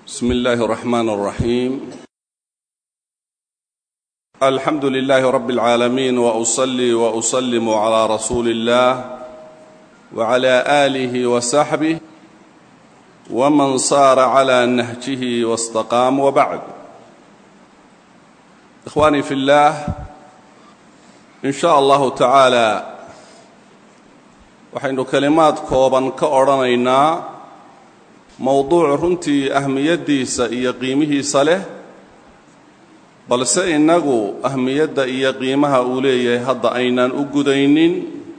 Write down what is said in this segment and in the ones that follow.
بسم الله الرحمن الرحيم الحمد لله رب العالمين وأصلي وأسلم على رسول الله وعلى آله وصحبه ومن صار على نهجه واستقام وبعد إخواني في الله إن شاء الله تعالى وحين كلمات كوبا كأرانينا موضوع runtii ahmiyadiisa iyo qiimihiisa leh balse inagu ahmiyada iyo qiimaha uu leeyahay hadda aynaan u gudaynin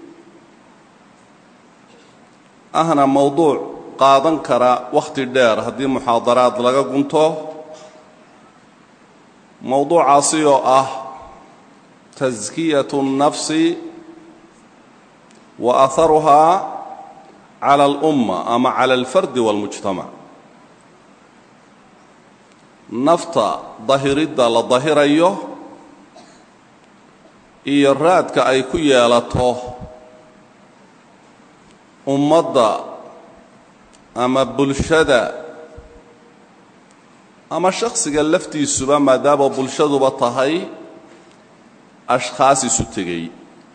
ahna mawduuc qaadan kara waqti dheer haddii muxaadaraad laga gunto mawduucaasi oo ah tazkiyatu nafsi wa atharuha على الأمة أما على الفرد والمجتمع نفط ظاهرة لظاهر أيه إيراد كأي كيالته أمضى أما بلشدة أما شخص قال لفتي السبا ما داب بلشد بطهي أشخاص ستجي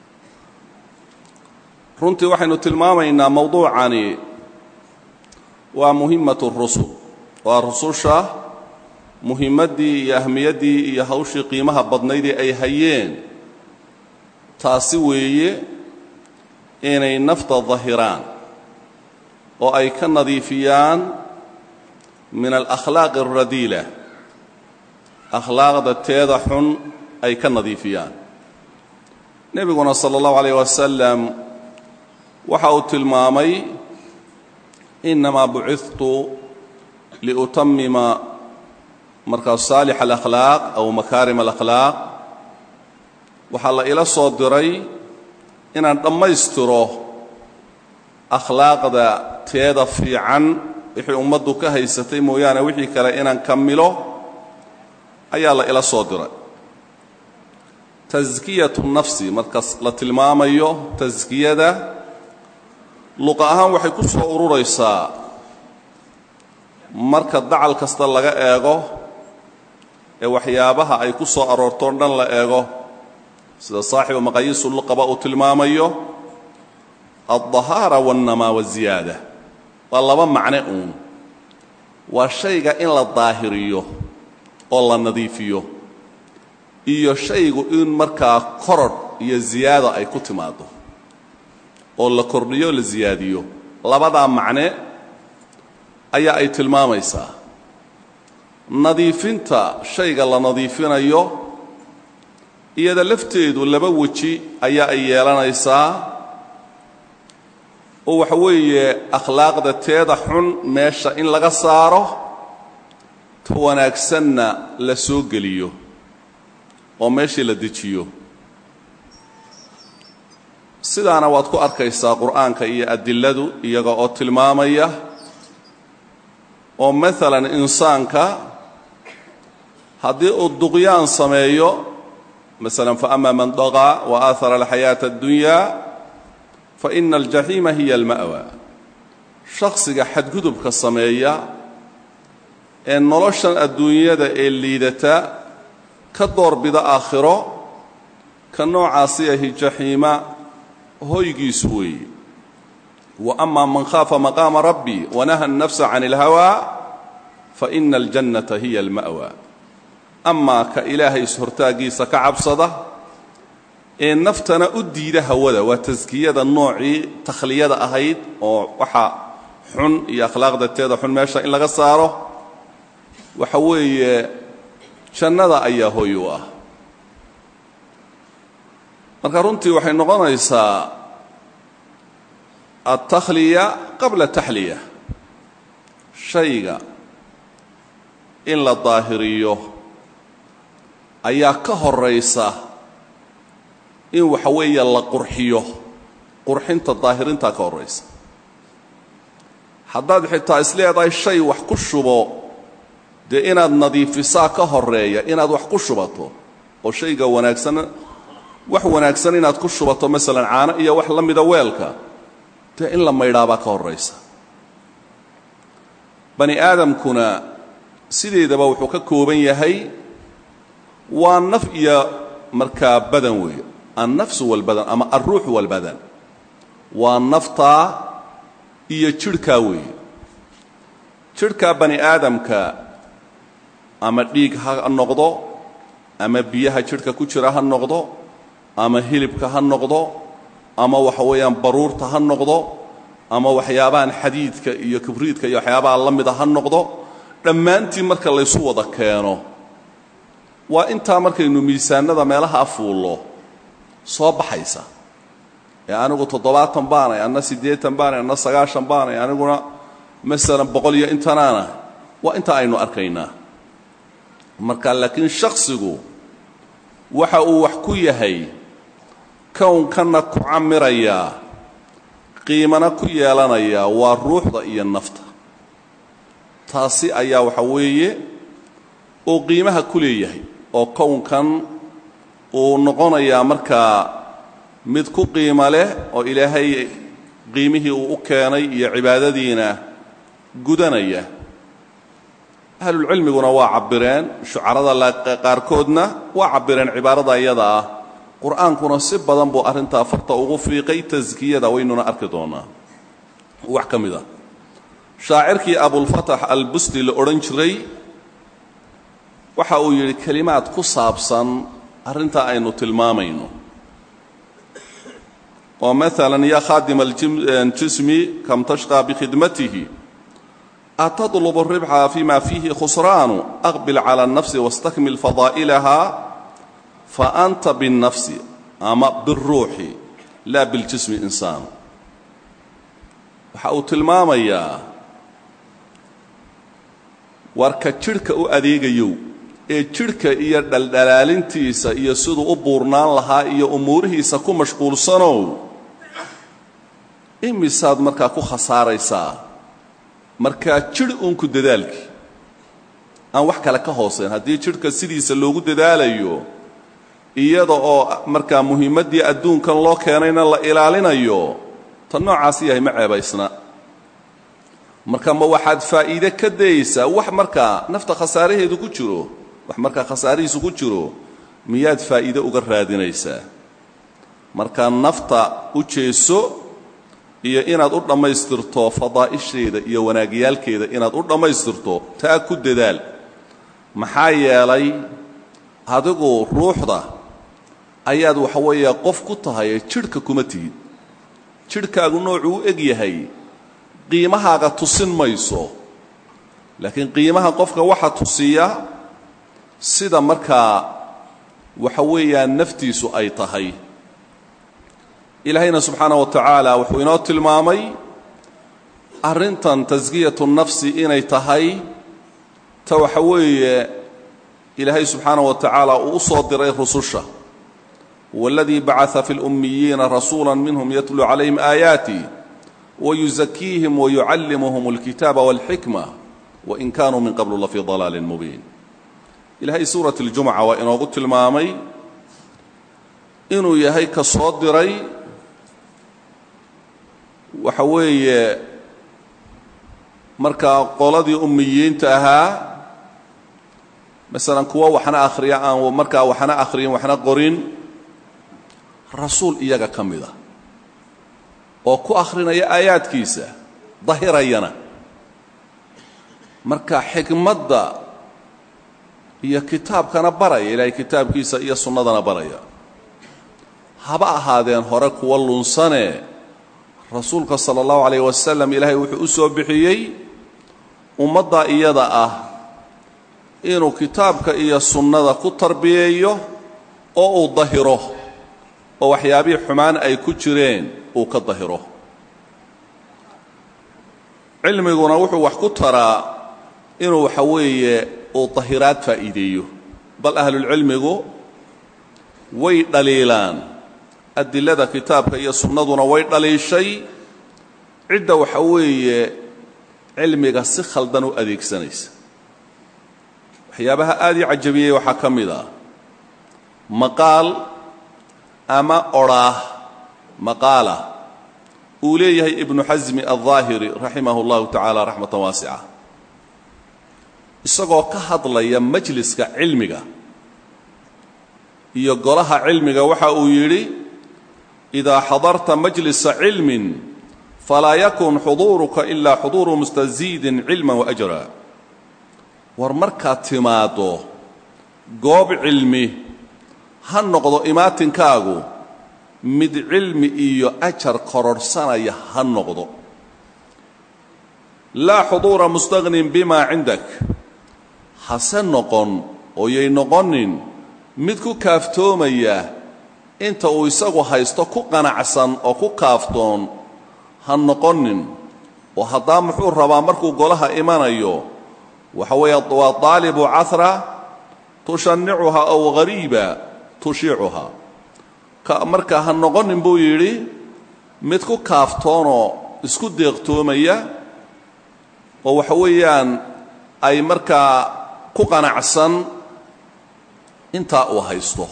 runtii waxaynu tilmaamaynaa mawduucani waa muhimmatu rusul waa rususha muhimmadii iyo ahmiyaddii iyo hawshii qiimaha badnaydii ay hayeen taasi weeye inay nafta dahiraan oo ay ka nadiifiyaan min alakhlaaqi alradiila akhlaaqda teeda xun ay ka nadiifiyaan nebiguna sala allahu calayh wasalam waxa uu tilmaamay inamaa bucithtu liutammima markaa saalix alakhlaaq aw makaarim alakhlaaq waxaa la ila soo diray inaan dhammaystiro akhlaaqda teeda fiican wixii ummaddu ka haysatay mooyaane wixii kale inaan kamilo ayaa la ila soo diray taskiyatu nafsi markaas la tilmaamayo taskiyada luqa ahaan waxay ku soo ururaysaa marka dacal kasta laga eego ee waxyaabaha ay ku soo aroorto dhan la eego sida saaxibu maqayiisu luqaba uu tilmaamayo ad-dahaara wan-namaa wa-ziyaada waa laba macne uun waa shayga in la daahiriyo oo la nadiifiyo iyo shaygu in markaa korodh iyo ziyaado ay ku timaado oo la kordhiyo la ziyaadiyo labadaa macne ayaa ay tilmaamaysaa nadiifinta shayga la nadiifinayo iyada lafteedu laba weji ayaa ay yeelanaysaa oo waxa weeye akhlaaqda teeda xun meesha in laga saaro ta wanaagsanna la soo geliyo oo meeshii la dejiyo sidaana waad ku arkaysaa qur'aanka iyo adilladu iyaga oo tilmaamaya oo maalan insaanka haddii uu duqyaan sameeyo masalan faama man dagaa wa aahara alxayaata addunya fa ina aljaxiima hiya alma'wa shakhsiga xadgudubka sameeya ee noloshan adduunyada ee liidata ka doorbida aakhiro ka noocaasi ahi jaxiima hoygiisu weeye wa ama man khaafa maqaama rabbi wanaha الnafsa can اlhawaa faina aljannata hiya alma'wa amaa ka ilaahay ishortaagiisa ka cabsada ee naftana u diida hawada waa taskiyada noocii takhliyada ahayd oo waxa xun iyo akhlaaqda teeda xun meesha in laga saaro waxa weeye jannada ayaa hoy u ah marka runtii waxay noqonaysaa altakhliya qabla taxliya shayga in la daahiriyo ayaa ka horaysa in waxa weeye la qurxiyo qurxinta daahirintaa ka horaysa haddaad xitaa isleedahay shay wax ku shubo dee inaad nadiifisaa ka horeeya inaad wax ku shubato oo shayga wanaagsan wax wanaagsan inaad ku shubato masalan caano iyo wax la mida weelka dee in la maydhaabaa ka horaysa bani aadamkuna sideedaba wuxuu ka kooban yahay waa naf iyo markaa badan weeye an-nafs wal-badan ama ar-ruux wal-badan waa nafta iyo jidhka weeye jidhka bani aadamka ama dhiig ha noqdo ama biyaha jidhka ku jira ha noqdo ama hilibka ha noqdo ama waxa weeyaan baruurta ha noqdo ama waxyaabahan xadiidka iyo kibriidka iyo waxyaabaha la mid ah ha noqdo dhammaantii marka la isu wada keeno waa intaa markaynu miisaanada meelaha afuulo soo baxaysa ee anigu 70 baanay anna 80 baanay anna 90 baanay aniguna مثلا 100 iyo intanaana waa inta aynu arkaynaa marka laakiin shakhsigu waxa uu wax ku yahay kownkana ku camiraya qiimana ku yeelanaya waa ruuxda iyo nafta taasi ayaa waxa weeye oo qiimaha ku leeyahay oo kownkan uu noqonaya marka mid ku qiimo leh oo ilaahay qiimihii uu u keenay iyo cibaadadiina gudanaya ahlul cilmiguna waa cabireen shucarada qaarkoodna waa cabireen cibaarada iyada ah quraankuna si badan buu arinta farta ugu fiiqay tazkiyada waynuna arki doonaa wax kamida shaacirkii abul fatah al-busti la oran jiray waxa uu yiri kalimaad ku saabsan arinta aynu tilmaamayno ومثلا يا خادم الجسم كم تشقى بخدمته أتطلب الربح فيما فيه خسران أقبل على النفس واستكمل فضائلها فأنت بالنفس أما بالروح لا بالجسم إنسان وحاوت المامية واركا تشركة أديغيو تشركة إيا دلالينتيسا إيا سيدو أبورنان لها إيا أموره ساكو مشغول سنو imisaad markaa ku khasaaraysaa markaa jir uun ku dadaalki aan wax kale ka hooseyn haddii jirka sidiisa loogu dadaalayo iyada oo markaa muhiimadii adduunkan loo keenayna la ilaalinayo tan noocaas yahay ma ceebaysna marka ma waxaad faa'iido ka daysaa wax markaa nafta khasaaraheedu ku jiro wax markaa khasaarihiisu ku jiro miyaad faa'iido uga raadinaysaa marka nafta u jeeso iyo inaad u dhamaystirto fadaa'isheeda iyo wanaagyaalkeeda inaad u dhamaystirto taa ku dadaal maxaa yeelay adigu ruuxda ayaad waxa weeye qof ku tahay jirka kuma tihid jirkaagu noocuu eg yahay qiimahaaga tusin mayso laakiin qiimaha qofka waxa tusiya sida markaa waxa weeyaan naftiisu ay tahay إلهينا سبحانه وتعالى وحوينات المامي أرنتا تزكية النفس إني تهي توحوي إلهي سبحانه وتعالى أصدر رسوشه والذي بعث في الأميين رسولا منهم يتلو عليهم آياتي ويزكيهم ويعلمهم الكتاب والحكمة وإن كانوا من قبل الله في ضلال مبين إلهي سورة الجمعة وإن وقت المامي إنه يهيك صدري waxa weeye marka qoladii ummiyiinta ahaa مثلا kuwa waxna akhriya aan marka waxna akhriyin waxna qorin rasuul iyaga kamida oo ku akhrinaya aayaadkiisa dahirayana marka xikmadda iyo kitaabkana baraya ilaahay kitaabkiisa iyo sunnadana baraya haba ahaadeen hore kuwa lunsane rasuulka sallallahu alayhi wasallam ilaahay wuxuu u soo bixiyay ummadda iyada ah inuu kitaabka iyo sunnada ku tarbiyeeyo oo uu dahiro oo waxyaabii xumaan ay ku jireen uu ka dahiro cilmiguna wuxuu wax ku taraa inuu waxa weeye uu dahiraad faa'iideeyo bal ahlul cilmigu way dhaliilaan adillada kitaabka iyo sunnaduna way dhaliishay cidda waxa weeye cilmiga si khaldan u adeegsanaysa waxyaabaha aad i cajabiyay waxa kamida maqaal ama oraah maqala uu leeyahay ibn hazm al-zahiri rahimahullahu ta'ala rahmatan wasi'a isagoo ka hadlaya majliska cilmiga iyo golaha cilmiga waxa uu yidhi idaa xadarta majlisa cilmin falaa yakun xuduuruka ilaa xuduuru mustaziidin cilman waajra war markaad timaado goob cilmi ha noqdo imaatinkaagu mid cilmi iyo ajar kororsanaya ha noqdo laa xuduura mustagnin bimaa cindak hase noqon oo yay noqonin mid ku kaaftoomaya inta uu isagu haysto ku qanacsan oo ku kaaftoon ha noqonin oo haddaa muxuu rabaa markuu golaha imanayo waxa weeye waa daalibu cahra tushannicuha aw ghariiba tushiicuha marka ha noqonin buu yidhi mid ku kaaftoonoo isku deeqtoomaya oo waxa weeyaan ay markaa ku qanacsan intaa uu haysto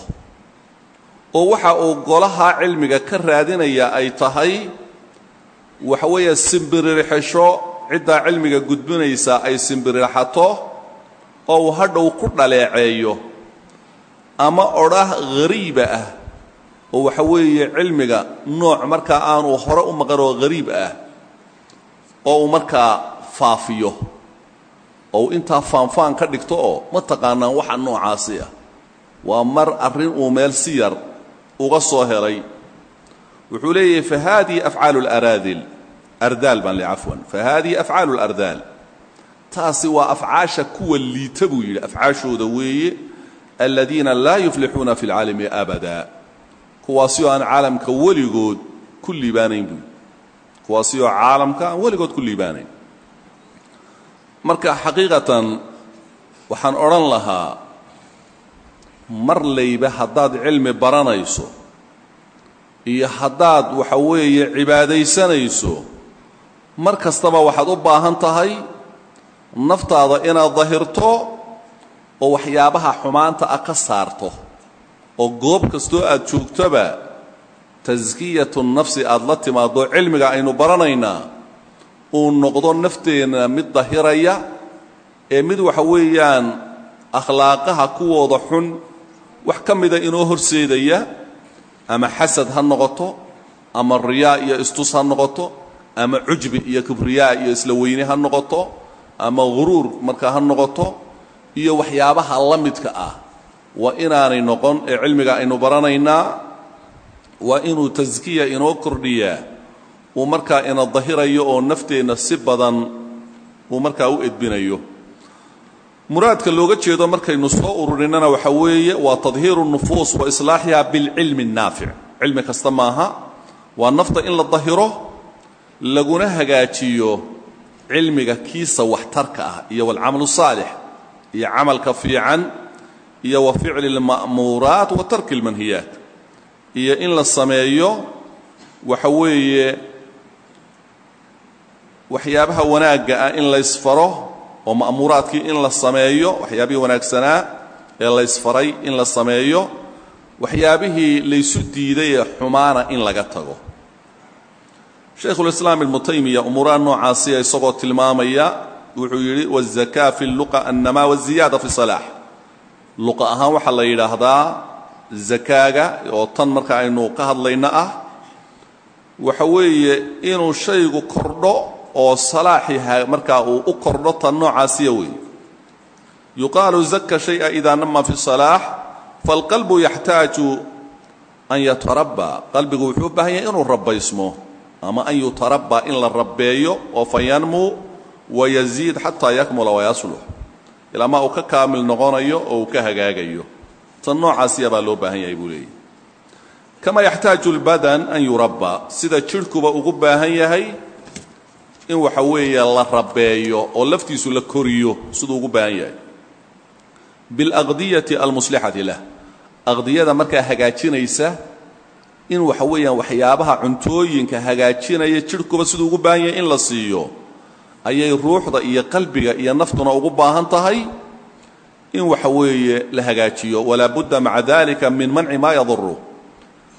oo waxa uu golaha cilmiga ka raadinaya ay tahay waxa weeye simbirirxisho ciddaa cilmiga gudbinaysa ay simbirirxato oo uu hadhow ku dhaleeceeyo ama odhah ghariiba ah oo waxa weeye cilmiga nooc markaa aanu hore u maqan oo ghariib ah oo uu markaa faafiyo oo intaa faanfaan ka dhigto oo ma taqaanaan waxa noocaasi ah waa mar arrin uu meel si yar uga soo helay wuxuu leeyahay fahaadii afcaalu laraadil ardaal baan le cafwan fahaadii afcaalu lardaal taasi waa afcaasha kuwa liita buu yidhi afcaashooda weeye aladiina laa yuflixuuna fi lcaalami abada kuwaasi oo aan caalamka weligood ku liibaanayn buu kuwaasi oo caalamka aan weligood ku liibaanayn marka xaqiiqatan waxaan odhan lahaa mar layba haddaad cilmi baranayso iyo haddaad waxa weeye cibaadaysanayso mar kastaba waxaad u baahan tahay naftaada inaad dahirto oo waxyaabaha xumaanta ah ka saarto oo goob kastoo aad joogtoba taskiyatu nafsi aad la timaado cilmiga aynu baranaynaa uu noqdo nafteenna mid dahiraya ee mid waxa weeyaan akhlaaqaha kuwooda xun wax ka mida inoo horseedaya ama xasad ha noqoto ama riyaa iyo istus ha noqoto ama cujbi iyo kibriyaa iyo isla weyne ha noqoto ama ghuruur markaa ha noqoto iyo waxyaabaha la midka ah waa inaanay noqon ee cilmiga aynu baranaynaa waa inuu taskiya inoo kordhiyaa uu markaa ina dahirayo oo nafteenna si badan uu markaa u edbinayo muraadka looga jeedo markaynu soo ururinana waxa weeye waa tadhiiru nufuus wa islaaxiha bilcilmi naafic cilmi kasta maaha waa nafta in la dahiro laguna hagaajiyo cilmiga kiisa waxtarka ah iyo walcamalu saalix iyo camalka fiican iyo wa ficli lma'muuraat wa tarki lmanhiyaat iyo in la sameeyo waxa weeye waxyaabaha wanaagga ah in la isfaro oo ma'muuraadkii in la sameeyo waxyaabihii wanaagsanaa ee la isfaray in la sameeyo waxyaabihii laysu diiday ee xumaana in laga tago shaykhulislaam ibnu taymiya umuuraha noocaasiya isagoo tilmaamaya wuxuu yidhi wazakaa fi luqa annamaa waziyaada fi salaax luqa ahaan waxaa la yidhaahdaa zakaaga oo tan marka aynu ka hadlayna ah waxa weeye inuu shaygu kordho oo salaaxiha markaa uu u kordho tan noocaasiya weeye yuqaalu zaka shay'a idaa nama fi salaax falqalbu yaxtaaju an yatarabba qalbigu wuxuu u baahan yahay inuu rabbaysmo ama an yutarabba in la rabbeeyo oo fayanmuu wayaziid xataa yakmula wayaslux ilaa ma uu ka kaamil noqonayo oo uu ka hagaagayo tan noocaasiya baa loo baahan yahay buu leeyahy kama yaxtaaju lbadan an yurabba sida jidhkuba ugu baahan yahay in waxa weeye la rabbeeyo oo laftiisu la koriyo siduu ugu baahan yahay bilaqdiyati almuslixati lah aqdiyada markaa hagaajinaysa in waxa weeyaan waxyaabaha cuntooyinka hagaajinaya jidhkuba siduu ugu baahan yahay in la siiyo ayay ruuxda iyo qalbiga iyo naftuna ugu baahan tahay in waxa weeye la hagaajiyo walaa budda maca dalika min manci maa yaduru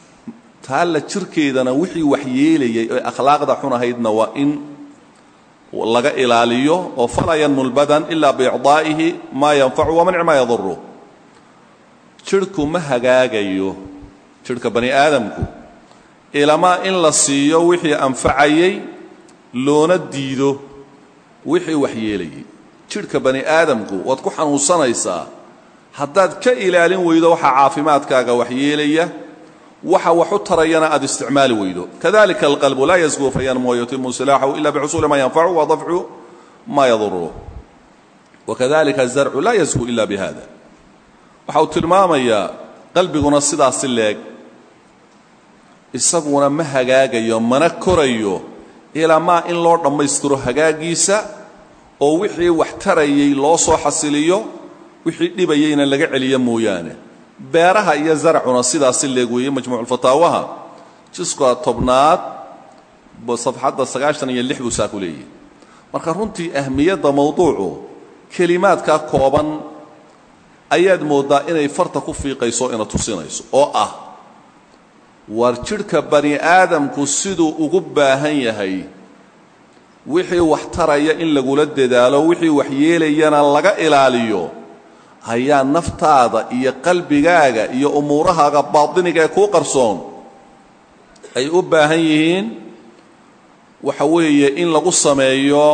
taa la jirkeedana wixii wax yeelayay ee akhlaaqda xun ahaydna waa in laga ilaaliyo oo fala yanmul badan illa bi'idaa'ihi ma yanfa'u wa man'i ma yadurru jirku ma hagaagayo jirka bani aadamku ilama in la siiyo wixii anfacayay loona diido wixii wax yeelayay jirka bani aadamku wad ku xanuunsanaysaa haddaad ka ilaalin weydo waxa caafimaadkaaga wax yeelaya waxa wax u tarayana aad isticmaali weydo kadalika alqalbu la yazgu fayanmu wa yutimmu silahu illa bi'usul ma yanfa'u wa daf'u ma yadurru wakadalika az-zar'u la yazgu illa bihada waxa uu tilmaamayaa qalbiguna sidaas leeg isaguna ma hagaagayo mana korayo ilaa ma in loo dhammaystiro hagaagiisa oo wixii wax tarayay loo soo xasiliyo wixii dhibayayna laga celiyo mooyaane beeraha iyo zarcuna sidaas leeg weeye majmuuc fataawaha jiska tobnaad safxada 96 buu saa ku leeyahay marka runtii ahmiyada mawduucu kalimaadka kooban ayaad moodaa inay farta ku fiiqayso ina tusinayso oo ah war jirka bani aadamku siduu ugu baahan yahay wixii wax taraya in lagula dadaalo wixii wax yeelayana laga ilaaliyo ayaa naftaada iyo qalbigaaga iyo umuurahaaga baatiniga ku qarsoon ay u baahan yihiin waxa weeye in lagu sameeyo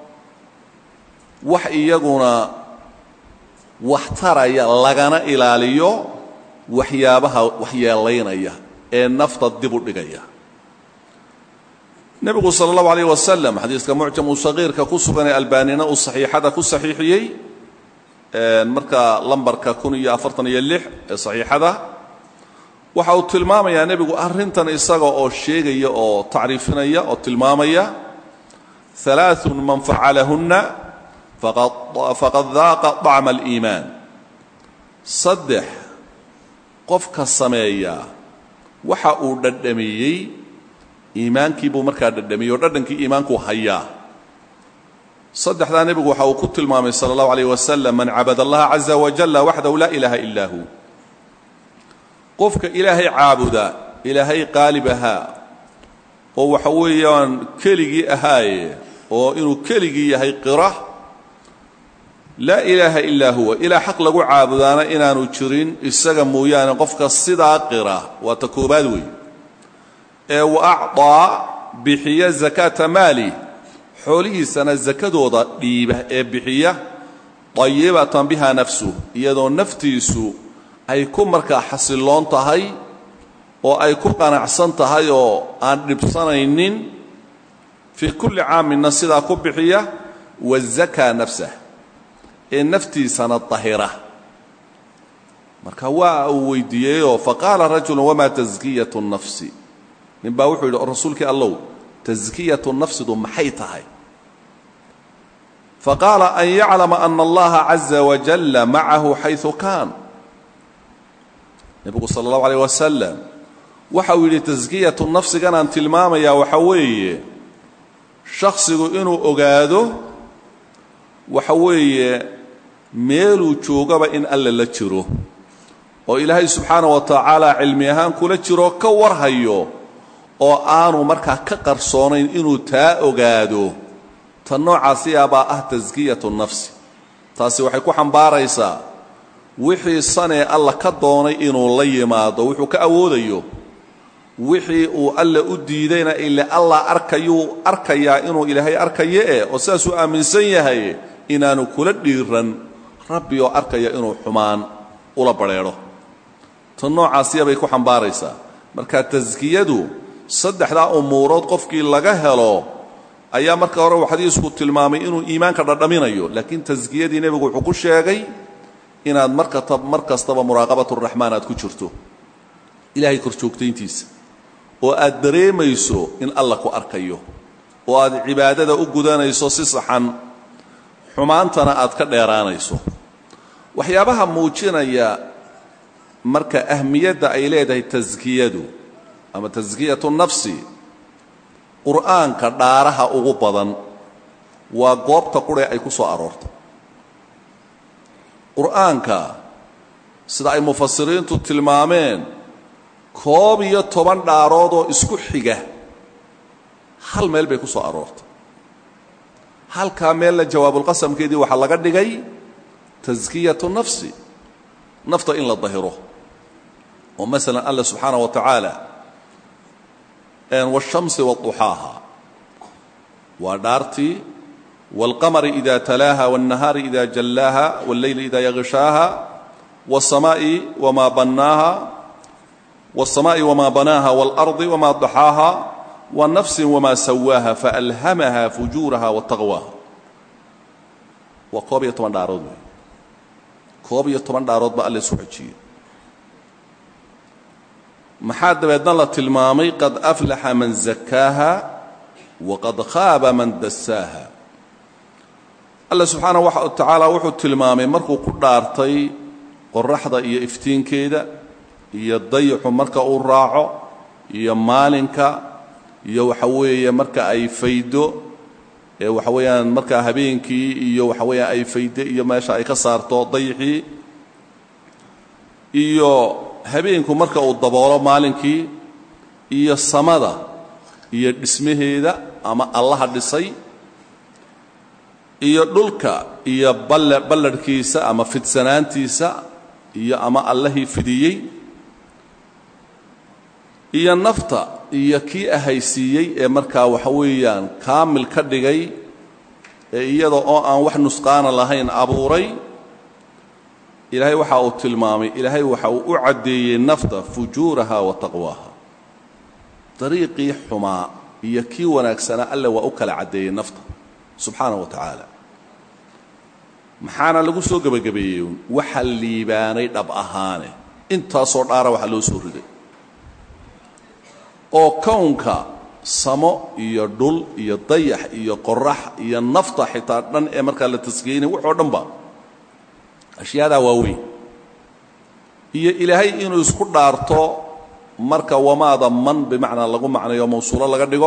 wax iyaguna wax taraya lagana ilaaliyo waxyaabaha waxyeelaynaya ee nafta dib u dhigaya nabigu sallallahu alayhi wasallam hadiiska mu'jam sagiirka ku sugan ee albanina uu saxiixada ku saxiixiyay marka lambarka 1046 ee saxiixada waxa uu tilmaamayaa nabigu arrintan isaga oo sheegaya oo taariifinaya oo tilmaamaya thalathun man fa'alahunna faqad dhaaqa ta'am al-iiman saddex qofka sameeya waxa uu dhadhamiyay iimaankii buu markaa dhadhamiyay dhadhankii iimaanku hayaa saddexda nabigu waxa uu ku tilmaamay sallallahu alayhi wasallam man abada allah azza wa jalla wahdahu la ilaha illa hu qofka ilaahay caabuda ilaahay qaalibaha oo waxa weeyaan keligii ahaaye oo inuu keligii yahay qira la ilaha illa huwa ila haq lagu caabudaana inaanu jirin isaga mooyaane qofka sidaa qira waa takoobaad weey ee wa'ta bihiya zakata mali xoolihiisana zakadooda dhiiba ee bixiya tayyibatan biha nafsu iyadoo naftiisu ay ku markaa xasiloon tahay oo ay ku qanacsan tahay oo aan dhibsanaynin fi kulli aamin sida ku bixiya wa zakka nafsaha ee naftiisana tahira marka waa uu weydiiyay faqala rajul wama tazkiyatu an-nafsi ninba wuxuu yiri rasuulkii allah tazkiyatu an-nafsi du maxay tahay faqala an ya'lama anna allaha azza wa jalla ma'ahu haythu kan nabigu sallallahu alayhi wasallam waxa uu yiri tazkiyatu an-nafsi ganaan tilmaamaya waxa weeye shakhsigu inuu ogaado waxa weeye meeluu joogaba in alla la jiro oo ilaahay subxaanahu wa ta'ala cilmi ahaan kula jiro ka warhayo oo aanu markaa ka qarsoonayn inuu taa ogaado tan noocaasi ah tazkiyatu an-nafsi taasi waxay ku xambaaraysaa wixii sanee alla ka doonay inuu la yimaado wuxuu ka awoodayo wixii uu alla u diidayna illa alla arkaya inuu ilaahay arkayo oo saas uu aaminsan yahay inaanu kula dhiiran rabbi oo arkaya inuu xumaan ula bareero tan noocaasi bay ku xambaaraysaa marka tazkiyadu saddexda umuurood qofkii laga helo ayaa marka hore xadiisku tilmaamay inuu iimaanka dhadhaminayo laakiin tazkiyadii nabigu wuxuu ku sheegay inaad markastaba muraaqabatu rahmaan aad ku jirto ilaahay kor joogtayntiisa oo aad dareemayso in alla ku arkayo oo aad cibaadada u gudanayso si saxan xumaantana aad ka dheeraanayso waxyaabaha muujinaya marka ahmiyada ay leedahay tazkiyadu ama tazkiyatu nafsi quraanka dhaaraha ugu badan waa goobta qure ay ku soo aroorto quraanka sida ay mufassiriintu tilmaameen 12 dhaarood oo isku xiga hal meel bay ku soo aroorto halkaa meella jawaabulqasamkeedii waxaa laga dhigay taskiyatu nafsi nafta in la dahiro oo masalan alla subxaanaه wa tacaala waالshamsi waضuxaaha waa dhaartii wاlqamari إida talaaha wالnahaari إida jallaaha wاlleyli إida yغshaaha wالsamaaءi wma banaaha wالsamaaءi wma banaaha wاlأrضi wma daxaaha wanafsi wma sawaaha faalhamaha fujuuraha wataqwaaha waa 11 dhaarood wey 11 dhaarood ba alla isu xejiyey maxaa dabeedna la tilmaamay qad aflaxa man zakaaha waqad khaaba man dasaaha alla subxaanaه wa tacaala wuxuu tilmaamay markuu ku dhaartay qoraxda iyo iftiinkeeda iyo dayaxu marka uu raaco iyo maalinka iyo waxa weeye marka ay faydo ee waxa weeyaan marka habeenkii iyo waxa weeyaan ay faydo iyo meesha ay ka saarto dayaxii iyo habeenku marka uu daboolo maalinkii iyo samada iyo dhismaheeda ama allaha dhisay iyo dhulka iyo balladhkiisa ama fidsanaantiisa iyo ama allahii fidiyey iyo nafta iyo kii ahaysiiyey ee markaa waxa weeyaan kaamil ka dhigay ee iyada oo aan wax nusqaana lahayn abuuray ilaahay waxa uu tilmaamay ilaahay waxa uu u cadeeyay nafta fujuuraha wa taqwaaha dariiqii xumaa iyo kii wanaagsana alle waa u kala cadeeyay nafta subxaanaه wa tacaala maxaana lagu soo gebagabeeyey waxa liibaanay dhab ahaane intaasoo dhaara waxa loo soo riday oo kownka samo iyo dhul iyo dayax iyo qorax iyo nafta xitaa dhan ee markaa la taskiyeynay wuxoo dhanba ashyaadaa waaweyn iyo ilaahay inuu isku dhaarto marka wamaada man bimacnaa lagu macnayo mawsuulo laga dhigo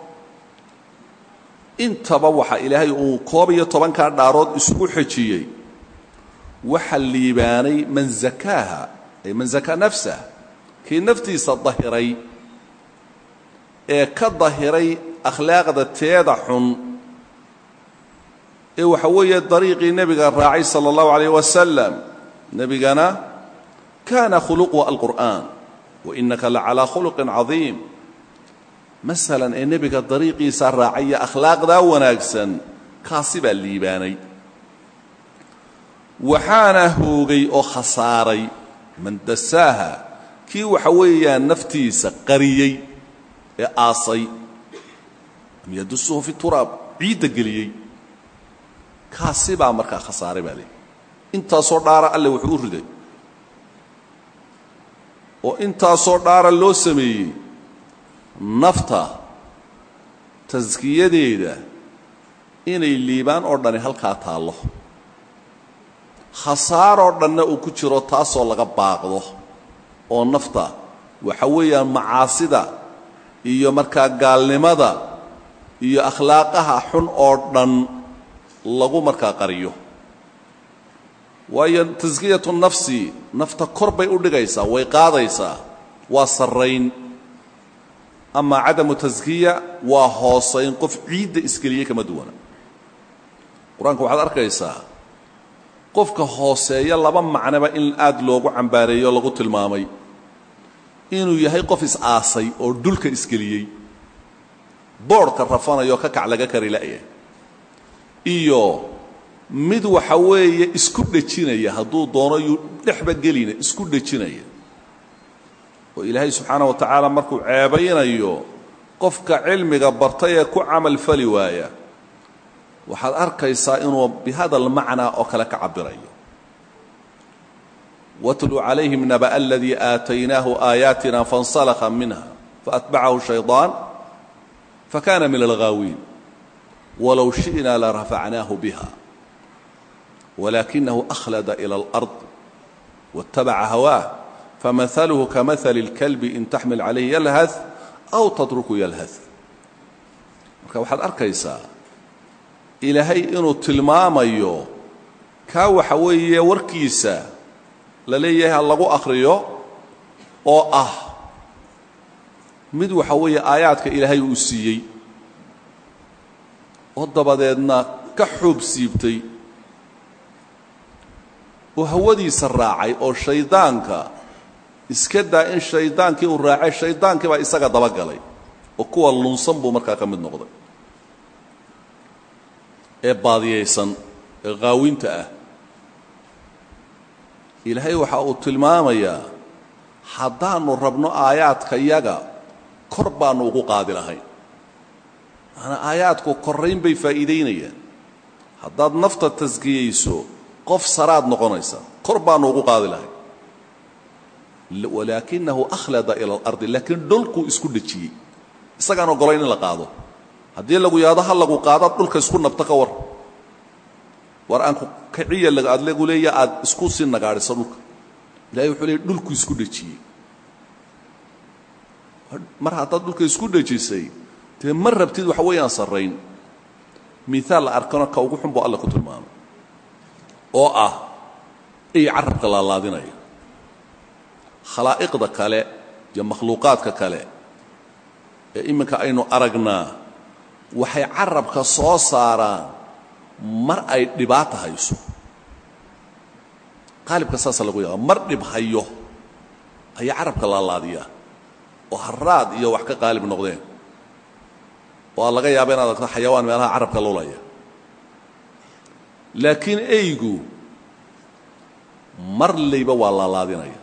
intaba waxa ilaahay uu 11 dhaarood isugu xejiyey waxa liibaanay man zakaaha ay man zakaa nafsah kii naftiisa dahiray ee ka dahiray akhlaaqda teeda xun ee waxa weeye dariiqii nabiga raacay sallallahu alayhi wasallam nabigana kana khuluqu alquran wa innaka la ala khuluqin azim masalan ee nabiga dariiqiisa raacay akhlaaqda wanaagsan kaasi baa liibaanay waxaana hoogay oo khasaaray man dasaaha kii waxa weeyaan naftiisa qariyay ee aasay am yadusuhu fi turaab ciidda geliyey kaasi baa markaa khasaaray baa leeyahay intaasoo dhaara alle wuxuu u riday oo intaasoo dhaara loo sameeyey nafta taskiyadeeda inay liibaan oo dhani halkaa taallo khasaaroo dhanna uu ku jiro taasoo laga baaqdo oo nafta waxa weeyaan macaasida iyo markaa gaalnimada iyo akhlaaqaha xun oo dhan lagu markaa qariyo waayo taskiyatu nafsi nafta kor bay u dhigaysaa way qaadaysaa waa sarrayn ama cadamu taskiya waa hoosayn qof ciidda isgeliyey kama duwana qur-aanka waxaad arkaysaa qofka hooseeya laba macnoba in aad loogu cambaareeyo lagu tilmaamay inuu yahay qof is-aasay oo dhulka isgeliyey boodhka rafanayo ka kac laga kari la'yahay iyo mid waxa weeye isku dhejinaya hadduu doono yuu dhexba gelina isku dhejinaya oo ilaahay subxaanaه wa tacaala markuu ceebaynayo qofka cilmiga bartay ee ku camal fali waaya waxaad arkaysaa inuu bihada almacnaa oo kale ka cabirayo watlu calayhim naba'a aladii aataynaahu aayaatina fansalakha minha faatbacahu shayطaan fakana min alghaawiin walow shi'na larafacnaahu biha walakinahu akhlada ila alard waاtabaca hawaah famahaluhu kamahali اlkalbi in taxmil calayhi yalhath aw tatruku yalhath marka waxaad arkaysaa ilaahay inuu tilmaamayo kaa waxa weeye warkiisa la leeyahay ha lagu akhriyo oo ah mid waxa weeye aayaadka ilaahay uu siiyey oo dabadeedna ka xuub siibtay oo hawadiisa raacay oo shaydaanka iska daa in shaydaankii uu raacay shaydaankii baa isaga dabagalay oo kuwa lunsan buu markaa ka mid noqday ee baadiyaysan ee qaawinta ah ilaahay waxa uu tilmaamayaa haddaanu rabno aayaadka yaga kor baanu ugu qaadi lahayn ana aayaadku korrayn bay faa'iideynayaan haddaad nafta taskiyeyso qof saraad noqonaysa kor baanu ugu qaadi lahayn walaakinahu akhlada ila al-ardi laakiin dhulku isku dhajiyey isagaan ogolayn in la qaado haddii lagu yaado ha lagu qaado dhulka isku nabta ka war aan ku kiciya aad lagu leeyahay aad isku sii nagaadhiso dhulka ilaahay wuxuu leeyahay dhulku isku dhajiyey mar haddaad dhulka isku dhajisay dee ma rabtid waxa weeyaan sarrayn miaal la arkano ka ugu xun buu alla ku tilmaamay oo ah ay carabka laalaadinaya khalaa'iqda kale iyo makhluuqaadka kale ee iminka aynu aragnaa waxay carabka soo saaraan mar ay dhibaato hayso qaalibka saasa lagu yaaba mar dhib hayo ayaa carabka laalaadiyaa oo harraad iyo wax ka qaalib noqdeen oo laga yaaba inaad aragto xayawaan meelaha carabka lulaya laakiin eygu mar layba waa laalaadinaya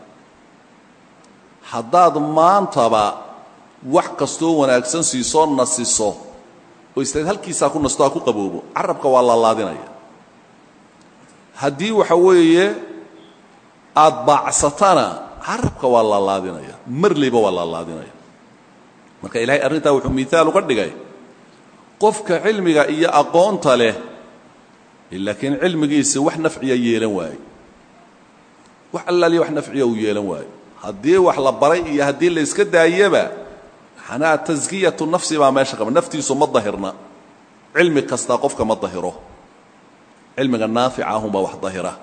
haddaad maantaba wax kastoo wanaagsan siisoo nasiso oo istaad halkiisaa ku nasto ha ku qaboobo carabka waa laalaadinaya haddii waxa weeye aad baacsatana carabka waa laalaadinaya mar layba waa laalaadinaya marka ilaahay arrintaa wuxuu miaal uga dhigay qofka cilmiga iyo aqoonta leh laakiin cilmigiisa wax nafciya yeelan waaye wax allaaliya wax nafciya uu yeelan waaye haddii wax la baray iyo haddii la iska daayaba xanaa taskiyatu nafsi baa meesha qaba naftiisu ma dahirna cilmi kasta qofka ma dahiro cilmiga naafica ahunbaa wax dahira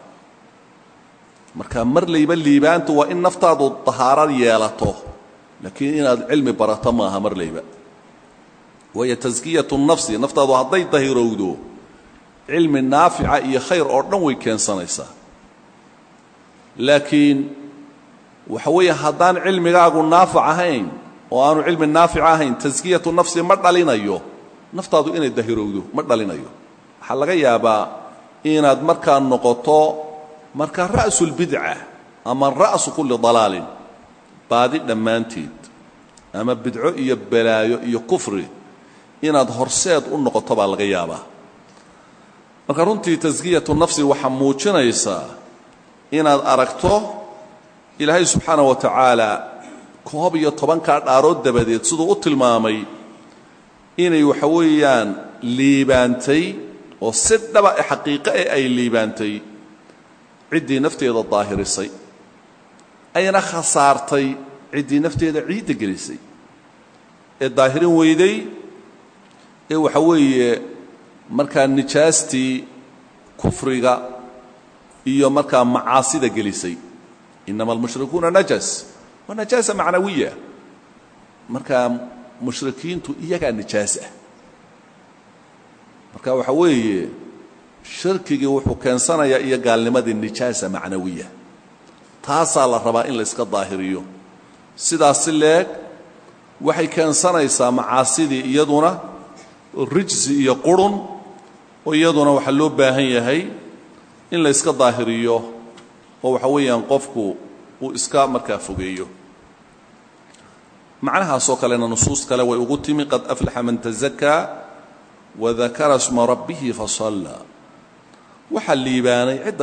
marka mar layba liibaantu waa in naftaadu tahaaro yeelato laakiin inaad cilmi barato maaha mar layba waayo taskiyatu nafsi naftaadu hadday dahirowdo cilmi naafica iyo khayr oo dhan way keensanaysaa laakiin waxa weeye haddaan cilmigaagu naafic ahayn oo aanu cilmi naafic ahayn taskiyatu nafsi ma dhalinayo naftaadu inay dahirowdo ma dhalinayo waxaa laga yaabaa inaad markaa noqoto markaa ra'sulbidca ama ra'su kulli dalaalin baadi dhammaanteed ama bidco iyo balaayo iyo kufri inaad horseed u noqoto baa laga yaabaa marka runtii taskiyatu nafsi waxaa muujinaysaa inaad aragto ilaahay subxaanaه wa tacaala 11 dhaarood dabadeed siduu u tilmaamay inay waxa weeyaan liibaantay oo si dhaba xaqiiqo ay liibaantay ciddii nafteeda daahirisay ayna khasaartay ciddii nafteeda ciidda gelisay ee daahirin weyday ee waxa weeye markaa nijaastii kufriga iyo markaa macaasida gelisay inama almushrikuuna najas waa najaasa macnawiya markaa mushrikiintu iyagaa nijaas ah marka waxa weeye shirkigii wuxuu keensanayaa iyo gaalnimadii nijaasa macnawiya taasaa la rabaa in la iska daahiriyo sidaas si leeg waxay keensanaysaa macaasidii iyaduna rijsi iyo qurun oo iyaduna waxaa loo baahan yahay in la iska daahiriyo oo waxa weeyaan qofku uu iska markaa fogeeyo macnahaasoo kalena nusuus kale way ugu timi qad aflaxa man tazakaa wadakara sma rabbihi fasallaa waxaa liibaanay cidda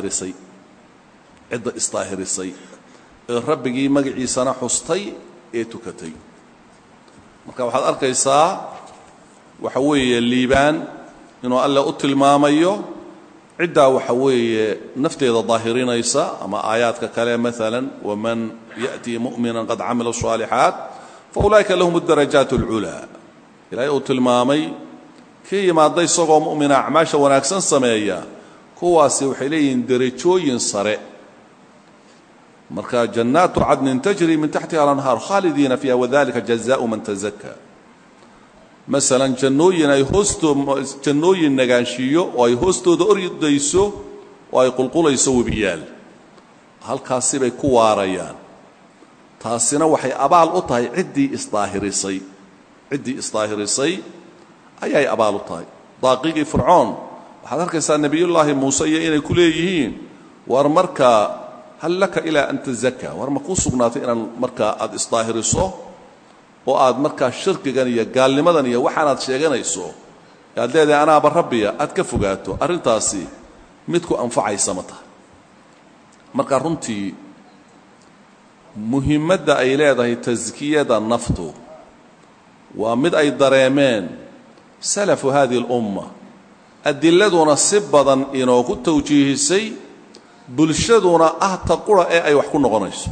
isdaahirisay ee rabbigii magaciisana xustay ee tukatay marka waxaad arkaysaa waxa weeye liibaan inuu alle u tilmaamayo ciddaa waxa weeye nafteeda daahirinaysa ama aayaadka kale maalan waman ya'tii mu'minan qad camila الصaalixaat faulaa'ika lahum الdarajaat اlculaa ilaahay uu tilmaamay kii yimaadda isagoo mu'mina acmaasha wanaagsan sameeya kuwaasi waxay leeyihiin derajooyin sare marka jannaatu cadnin tajri min taxtiha alanhaar khaalidiina fiiha wadalika jazaau man tazakkaa masalan jannooyin ay jannooyin nagaanshiyo oo ay hoostooda ordayso oo ay qulqulayso webiyaal halkaasi bay ku waarayaan taasina waxay abaal u tahay ciddii isdaahirisay ayay abaal u tahay daaqigii fircoon waxaad arkaysaa nebiyullaahi muuse iyo inay ku leeyihiin war markaa hal laka ilaa an tazakka war ma kuu sugnaatay inaan markaa aad isdaahiriso oo aad markaa shirkigan iyo gaalnimadan iyo waxaanaad sheeganayso aad leedahay anaaba rabbiya aad ka fogaato arrintaasi mid ku anfacaysa ma tahay marka runtii muhiimadda ay leedahay taskiyada naftu waa mid ay dareemeen salafu hadihi اlumma adiladuna si badan inoogu tawjiihisay bulshaduna ta qura ee ay wax ku noqonayso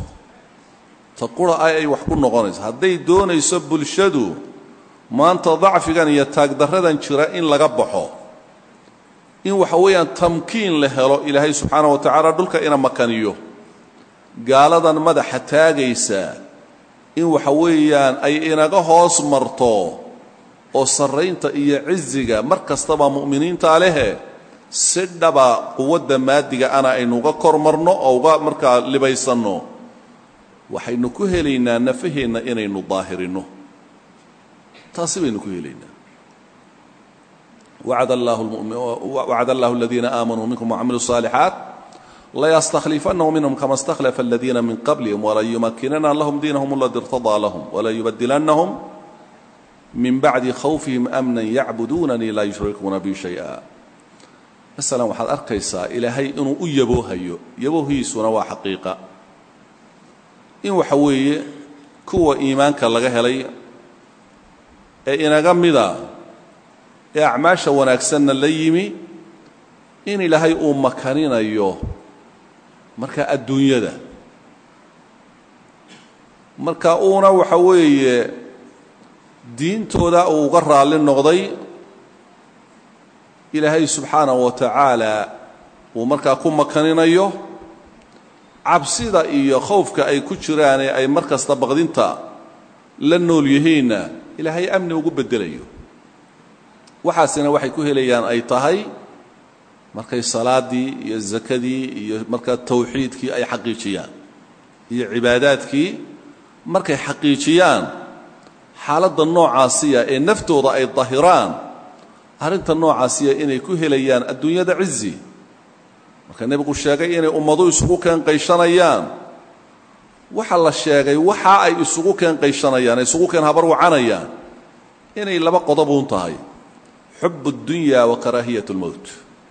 hadday doonayso bulshadu maanta dacfigan iyo taagdarradan jira in laga baxo in waxa weeyaan tamkiin la helo ilaahay subxaanaه wa tacaala dhulka ina makaniyo gaaladan madaxa taagaysa in waxa weeyaan ay inaga hoos marto oo sarraynta iyo ciziga mar kastaba mu'miniinta lehe si dhaba quwadda maadiga ana aynuga kor marno oo uga markaa libaysanno waxaynu ku helaynaa nafaheenna inaynu daahirino taasi baynu ku helaynaa wacada allahu aladiina aamanuu minkum wacamiluu الصaalixaat layastakhlifannahum minhum kama istakhlafa aladiina min qablihim walayumakkinanna lahum diinahum aladi irtadaa lahum walayubadilannahum min bacdi khawfihim amnan yacbuduunanii laa yushrikuuna bi shay'a masalan waxaad arkaysaa ilaahay inuu u yaboohayo yaboohiisuna waa xaqiiqa in waxa weeye kuwa iimaanka laga helay ee inaga mida ee acmaasha wanaagsanna la yimi in ilaahay uu makaninayo marka adduunyada marka uuna waxa weeye diintooda uu uga raalli noqday ilaahay subxaanahu wa tacaala uu markaa ku makaninayo cabsida iyo khowfka ay ku jiraan ee ay mar kasta baqdinta la nool yihiinna ilaahay amni ugu bedelayo waxaasina waxay ku helayaan ay tahay markay salaadii iyo zakadii iyo markaa tawxiidkii ay xaqiijiyaan iyo cibaadaadkii markay xaqiijiyaan xaaladda noocaasiya ee naftooda ay dahiraan arrinta noocaasiya inay ku helayaan adduunyada cizi marka nebigu sheegay inay ummadu isugu keenqayshanayaan waxa la sheegay waxa ay isugu keenqayshanayaan isugu keen habar wacanayaan inay laba qodobuun tahay xubb اdunya wa karaahiyat اlmowt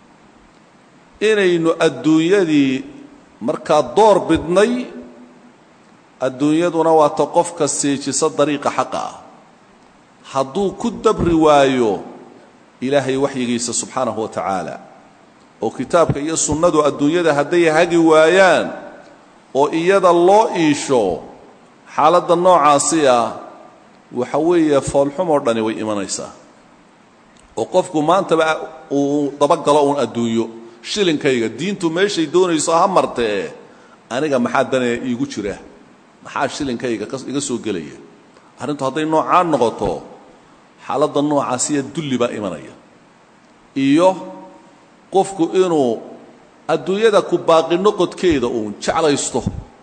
inaynu adduunyadii markaa door bidnay adduunyaduna waa ta qofka siijisa dariiqa xaqa ah hadduu ku dabri waayo ilaahay waxyigiisa subxaanahu wa tacaala oo kitaabka iyo sunnadu adduunyada hadday hagi waayaan oo iyada loo iisho xaaladda noocaasi ah waxa weeye foolxumoo dhani way imanaysaa oo qofku maantaba uu dabagalo uun adduunyo shilinkayga diintu meeshay doonayso ha martee aniga maxaa dane iigu jira maxaa shilinkayga iga soo gelaya arrintu hadday noocaan noqoto xaaladda noocaasiya dulli baa imanaya iyo qofku inuu adduunyada ku baaqi noqodkeeda uun jeclaysto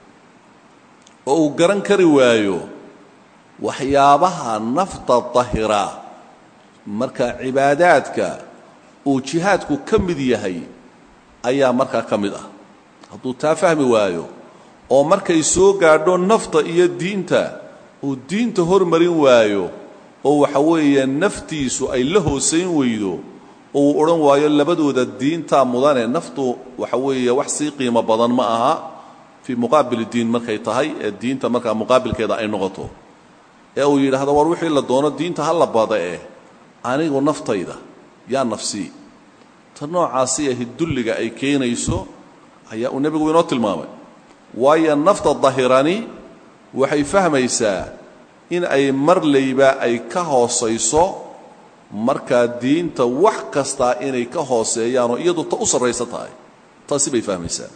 oo uu garan kari waayo waxyaabaha nafta dahira marka cibaadaadka uu jihaadku ka mid yahay ayaa markaa ka mid ah hadduu taa fahmi waayo oo markay soo gaadho nafta iyo diinta uu diinta hormarin waayo oo waxa weeye naftiisu ay la hoosayn weydo oo uu odhan waayo labadooda diintaa mudane naftu waxa weeye wax sii qiimo badan ma aha fii muqaabil diin markay tahay ee diinta markaa muqaabilkeeda ay noqoto ee uu yidhaahdo war wixii la doono diinta ha la bada anigu naftayda yaa nafsii ta noocaasi dulliga ay keenayso ayaa uu nebigu inoo tilmaamay waayo nafta dahirani waxay fahmaysaa in ay marlayba ay ka hoosayso markaa diinta wax kastaa inay ka hooseeyaanoo iyadu ta u sarraysa tahay taasi bay fahmaysaa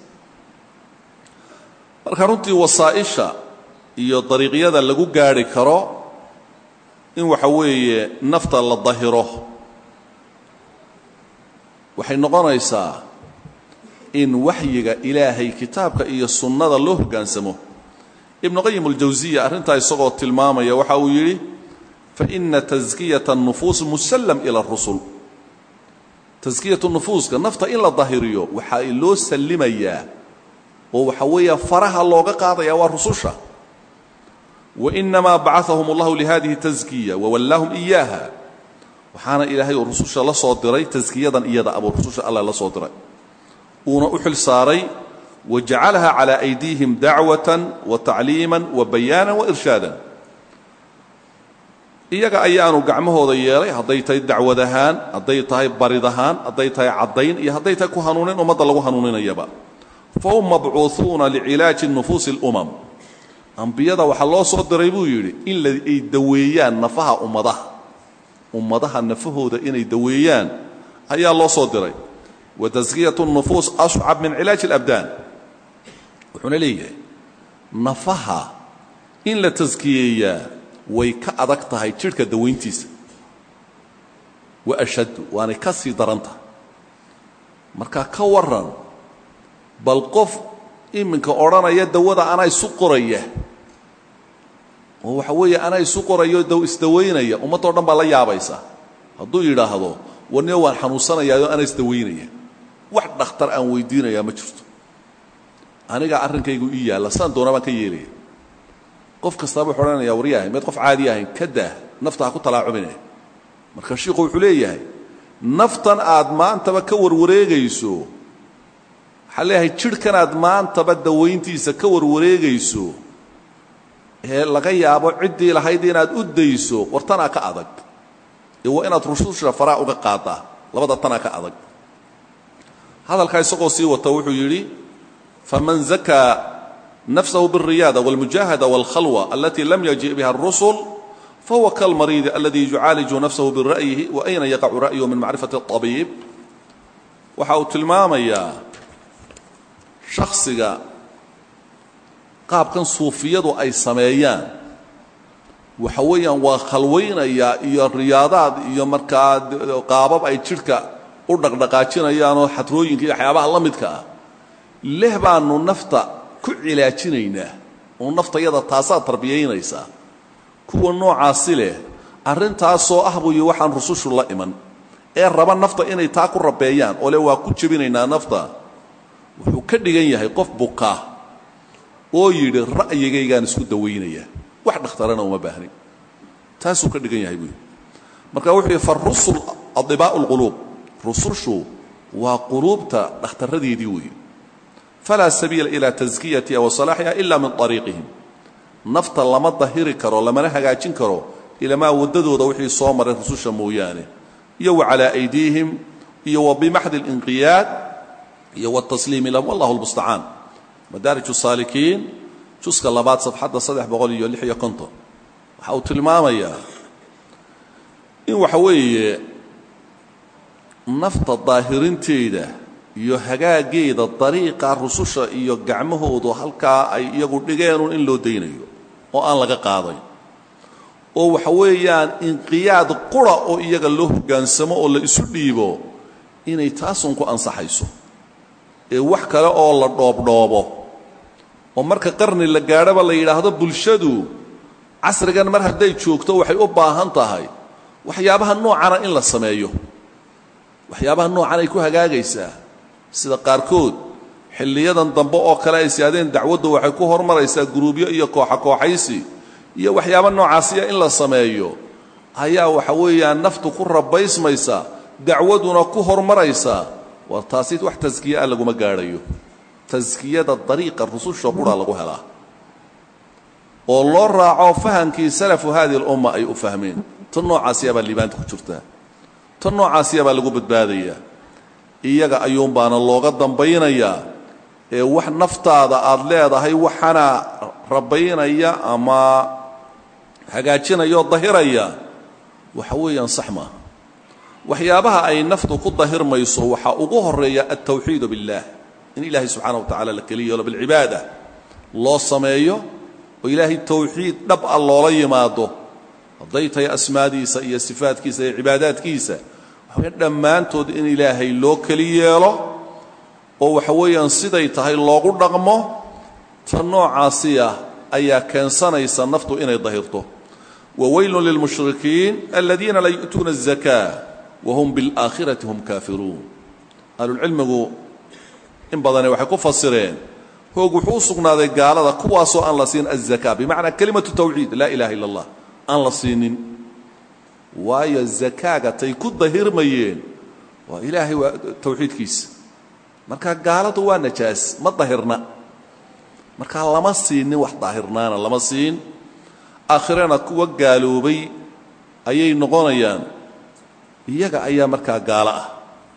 marka runtii wasaa'isha iyo dariiqyada lagu gaadhi karo in waxa weeye nafta la dahiro waxay noqonaysaa in waxyiga ilaahay kitaabka iyo sunnada loo hoggaansamo ibn qayyim al-jawziyya arrintaa isagoo tilmaamaya waxa uu yidhi fa inna tazkiyata an-nufuus musallam ila ar-rusul tazkiyatu an-nufuuska nafta in la dahiriyo waxa loo sallimayaa oo waxa weeye faraha looga qaadaya waa rususha wa inma ba'athahum Allah li hadhihi tazkiyya wa wallahum iyyaha waxaana ilaahay oo rususha la soo diray tazkiyadan iyada abu rususha Allah la soo diray una u xil saaray waja'alaha ala aydihim da'watan wa ta'liman wa bayanan wa irshadan iyaga ayaanu gacmahooda yeelay haday tahay dacwadahan haday tahay baridahan haday tahay cadayn iyo haday tahay ku hanuunin umada lagu hanuuninayaba فهم مبعوثون لعلاج النفوس الأمم أنبياء وحلو صدر يبويري إلا يدويان نفها أمضها النفه ده إن يدويان هيا الله صدر وتزكية النفوس أصعب من علاج الأبدان وحنا ليه نفها إن لا تزكية ويكأدكتها يتشرك دوينتيس وأشد وأنا كسي درنتها مركا كورن bal qof iminka oranaya dawada ana isu qoraya oo waxa weeye ana isu qorayo daw isdaweynaya ummadoo dhan baa la yaabaysa hadduu yiraahdo wanee waan xanuunsanaya ana isdaweynaya wax dhakhtar aan weydiinaya ma jirto aniga arrinkaygu ii yaala san doonaba ka yeelay qof kasta wuxuu oranayaa wariyahay mid qof caadi ah kada nafta ku talaacubinay marka sheekhu wuxuu leeyahay naftan aad maantaba ka warwareegayso xaleeyahay jirkan aad maantaba daweyntiisa ka warwareegayso ee laga yaabo cidii lahayd inaad u dayso wartana ka adag ee waa inaad rususha faraa uga qaada labada tana ka adag hadalka isagoo sii wata wuxuu yiri faman zaka nafsuhu birriyada wal mujahada wal khalwa allati lam yaji biha ar-rusul فهو كالمريض الذي يعالج نفسه برأيه وأين يقع رأيه من معرفة الطبيب وحاول تلماميا شخصيا قاب كان صوفيته أي سمايان وحويا وخلوين يا الرياضات يا مركاد قابب أي شركة أردق دقاتين يا نو حتروين كي حيابها الله متكا ليه بقى إنه نفط كعلاجينينا ونفط يدا تاسات تربيين يسا كوا نوع عاصله أرنتاسو أحبو يوحن رسوش الله إيمان ربا نفط إني تاكل ربيان ولو كتشبينينا نفط wuxuu ka dhigan yahay qof buka oo yiri ra'yigayga isku daweynaya wax dhakhtarana uma baahnin taasuu ka dhigan yahay buu marka wuxuu farrusul adiba'ul qulub rusushu wa qulubta dhakhtaradii weey fala sabila ila tazkiyati wa salahiha illa min tariqihim nafta lama dahiri karo lama hagaajin karo ila ma wadadooda wixii soo maray rususha mooyaane iyo ala aydihim iyo bi mahd al-inqiyad iyo والتسليم له والله المستعان مدارج السالكين جزء لبات صفحه 306 كنت waxa uu tilmaamaya in waxa weeye nafta daahirinteeda iyo hagaageeda dariiqa rususha iyo gacmahoodu halka ay iyagu dhigeen in loo deynayo oo aan laga qaaday oo waxa weeyaan inqiyaad qura oo iyaga loo hogaansamo oo la isu dhiibo inay taasun ku ansaxayso wax kale oo la dhoobdhoobo oo marka qarni la gaaraba la yiraahdo bulshadu casrigan mar haday joogto waxay u baahan tahay waxyaabaha noocan in la sameeyo waxyaabaha noocan ay ku hagaagaysaa sida qaarkood xilliyadan dambe oo kale ay siyaadeen dacwadu waxay ku hormaraysaa gruubyo iyo kooxaysi iyo waxyaabo noocaas in la sameeyo ayaa waxa weeyaan naftu ku rabaysmaysa dacwaduna ku hormaraysa وتاسيت واحد تزكية لقوا مجاريو تزكية الطريقة الرسول شبورة لقوا هلا والله راعوا فهم كي سلف هذه الأمة أي أفهمين تنوع عسيابا اللي بانت كشفتها تنوع عسيابا لقوا بتبادية إياك أيوم بان الله قدم بينا إياه وح نفتا هذا أرلي هذا هي وحنا ربينا إياه أما حاجاتنا إياه الظهيرة إياه وحويا صحمة waxyaabaha ay naftu ku dahir mayso waxa ugu horeeya at-tawxiid billah in ilaahi subhanahu wa ta'ala la kaliyo bil ibada loo sameeyo oo ilaahi tawxiid dhab ah loo la yimaado hadday asmaadiisa iyo sifaadkiisa iyo cibaadaadkiisa waxa dhammaantood in ilaahay loo kali yeelo oo waxa weeyaan siday tahay loogu dhaqmo tan noocaasi ayaa keensanaysa naftu inay dahirto wawaylun lilmushrikiin alladina la yu'tuuna az-zakaa wahum bilaakhirati hum kaafiruun ahlulcilmigu in badane waxay ku fasireen hoog wuxuu u sugnaaday gaalada kuwaasoo aan la siin az-zakaa bimacnaa kelimatu tawxiid laa ilaha illa allah aan la siinin waayo zakaaga tay ku dahirmayeen waa ilaahay waa tawxiidkiisa marka gaaladu waa najaas ma dahirna marka lama siinin wax daahirnaana lama siin aakhirana kuwa gaaloobay ayay noqonayaan iyaga ayaa markaa gaalo ah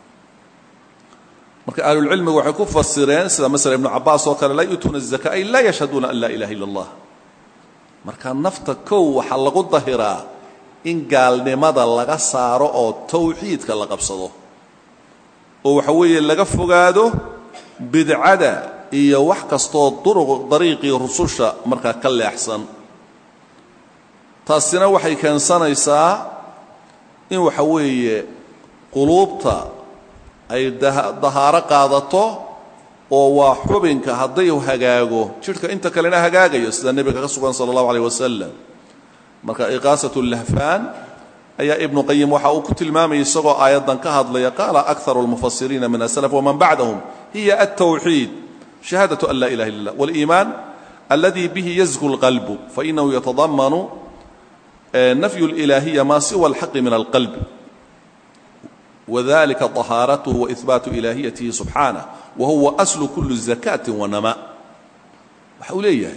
marka ahlulcilmigu waxay ku fasireen sida masala ibnu cabbaas oo kale laa yu'tuuna az-zakaa ay laa yashhaduuna an laa ilaha illa allah marka nafta kow waxaa lagu dahiraa in gaalnimada laga saaro oo tawxiidka la qabsado oo waxa weeye laga fogaado bidcada iyo wax kastoo dariiqii rususha markaa ka leexsan taasina waxay keensanaysaa in waxa weeye quluubta ay dahaaro qaadato oo waa xubinka hadday hagaago jidhka inta kalena hagaagayo sida nebiga ka sugan sala allahu alayh wasalam marka iqaasatu lahfaan ayaa ibnu qayim waxa uu ku tilmaamayay isagoo aayaddan ka hadlaya qaala akharu almufasiriina min asalaf waman bacdahum hiya altawxiid shahaadatu an laa ilaha illa allah waliimaan alladii bihi yazku alqalbu fainahu yatadamanu nafyu alilahiya ma siwa alxaqi min alqalbi wadalika طahaaratuhu waihbaatu ilaahiyatihi subxaanah wahuwa aslu kuli zakati wanama waxa uu leeyahay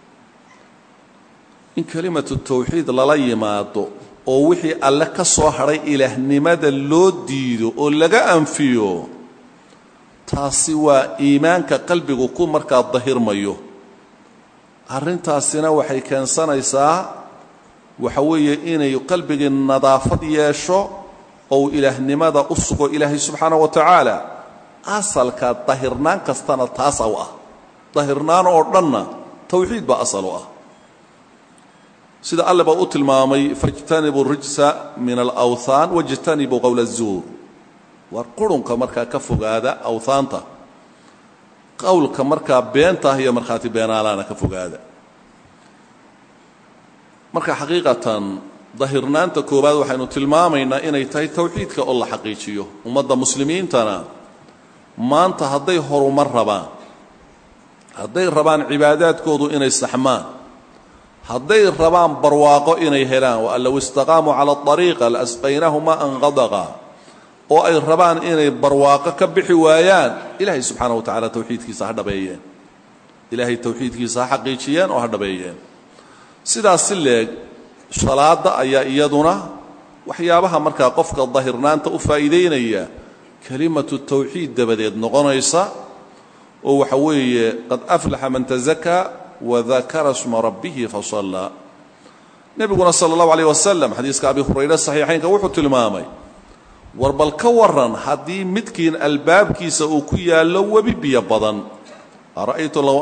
in kelimatu tawxiid lala yimaado oo wixii alle ka soo hadhay ilaahnimada loo diido oo laga anfiyo taasi waa iimaanka qalbigu ku markaa dahirmayo arrintaasina waxay keensanaysaa waxa weeye inay qalbigii nadaafad yeesho oo ilaahnimada u sugo ilaahay subxaanahu wa tacaala asalka dahirnaan kastana taas u ah dahirnaan oo dhanna tawxiid baa asal u ah sida alle baa u tilmaamay fajtanibu rijsa min alawthaan wajtanibu qowla azuur war qurunka markaa ka fogaada awthaanta qowlka markaa beenta iyo markhaati beenaalaana ka fogaada marka xaqiiqatan dahirnaanta koobaad waxaynu tilmaamaynaa inay tahay tawxiidka oo la xaqiijiyo ummadda muslimiintana maanta hadday horumar rabaan hadday rabaan cibaadaadkoodu inay saxmaan hadday rabaan barwaaqo inay helaan wa low istaqaamuu cala ariiqa laasqaynaahum maa'an qadaqa oo ay rabaan inay barwaaqo ka bixi waayaan ilaahay subxaana wa tacala tawxiidkiisa ha dhabeeyeen ilaahay tawxiidkiisa ha xaqiijiyeen oo ha dhabeeyeen sidaas si leeg salaada ayaa iyaduna waxyaabaha markaa qofka dahirnaanta u faa'iideynaya kelimatu tawxiid dabadeed noqonaysa oo waxa weeye qad aflaxa man tazakaa wadakara sma rabbihi fasallaa nebiguna sala allahu alayh wasalam xadiiska abi hurayre saxiixaynka wuxuu tilmaamay war bal ka waran haddii midkiin albaabkiisa uu ku yaallo webi biyo badan ara'aytu low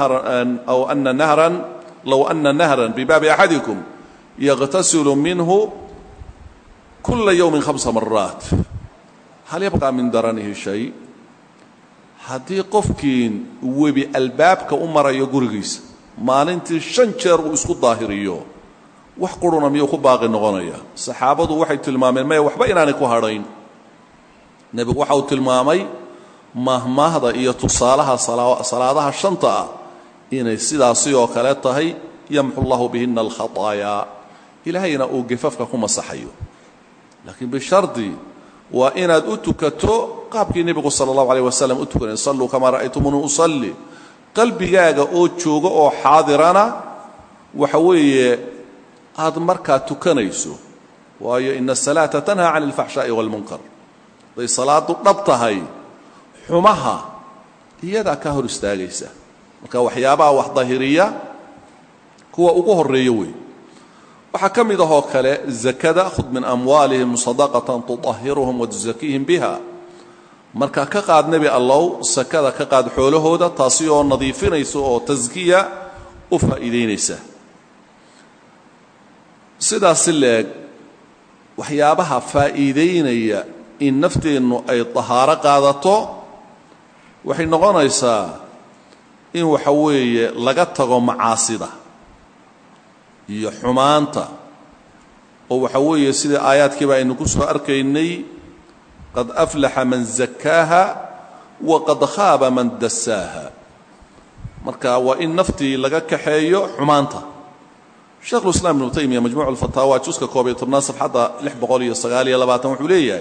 ana nahran bibaabi axadikum yaqtasilu minhu kula yowmin 5 maraat hal yabqa min daranihi shay haddii qofkiin webi albaabka u marayo gurigiisa maalintii 5 jeer uu isku daahiriyo wax quruna miyuu ku baaqi noqonaya saxaabadu waxay tilmaameen maya waxba inaanay ku hadhayn nebigu waxa uu tilmaamay mahmaahda iyo tusaalaha salaadaha 5 ah inay sidaasi oo kale tahay yamxu llahu bihina alkhataayaa ilaahayna uu gafafka ku masaxayo laakiin bishardi waa inaad u tukato qaabkii nebigu sala allahu alayh wasalam u tukanay salluu kamaa ra'aytumuni usalli qalbigaaga oo jooga oo xaadirana waxa weeye aad markaa tukanayso waayo ina asalaata tanhaa cani alfaxshaa'i waalmunkar haday salaadu dhab tahay xumaha iyadaa ka hor istaagaysa marka waxyaabaha wax dahiriya kuwa ugu horeeya wey waxaa ka mid ahoo kale zakada khud min amwaalihim sadaqatan tuطahiruhum watuzakiihim biha marka ka qaad nebi allow sakada ka qaad xoolahooda taasi oo nadiifinaysa oo taskiya u faa'iideynaysa sidaas leeg waxyaabaha faa'iideynaya in nafteennu ay tahaaro qaadato waxay noqonaysaa in waxa weeye laga tago macaasida iyo xumaanta oo waxa weeye sida aayaadkiiba aynu ku soo arkaynay qad aflaxa man zakkaaha wa qad khaaba man dassaaha marka waa in naftii laga kaxeeyo xumaanta sheekhu islaam ibnu taymiya majmuuc al-fataawa juska 12 safxada 629 wuxuu leeyahay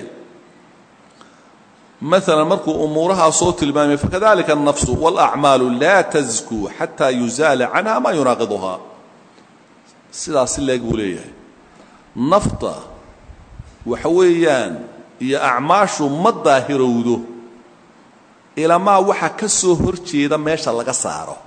مثلا markuu umuuraha soo tilmaamay fakadalika an-nafsu wal a'malu la tazku hatta yuzala anha ma yunaqiduha sidaas leegu leeyahay nafta waxa weeyaan iyo a'maashu ma daahirowdo ila ma waxa ka soo horjeeda meesha laga saaro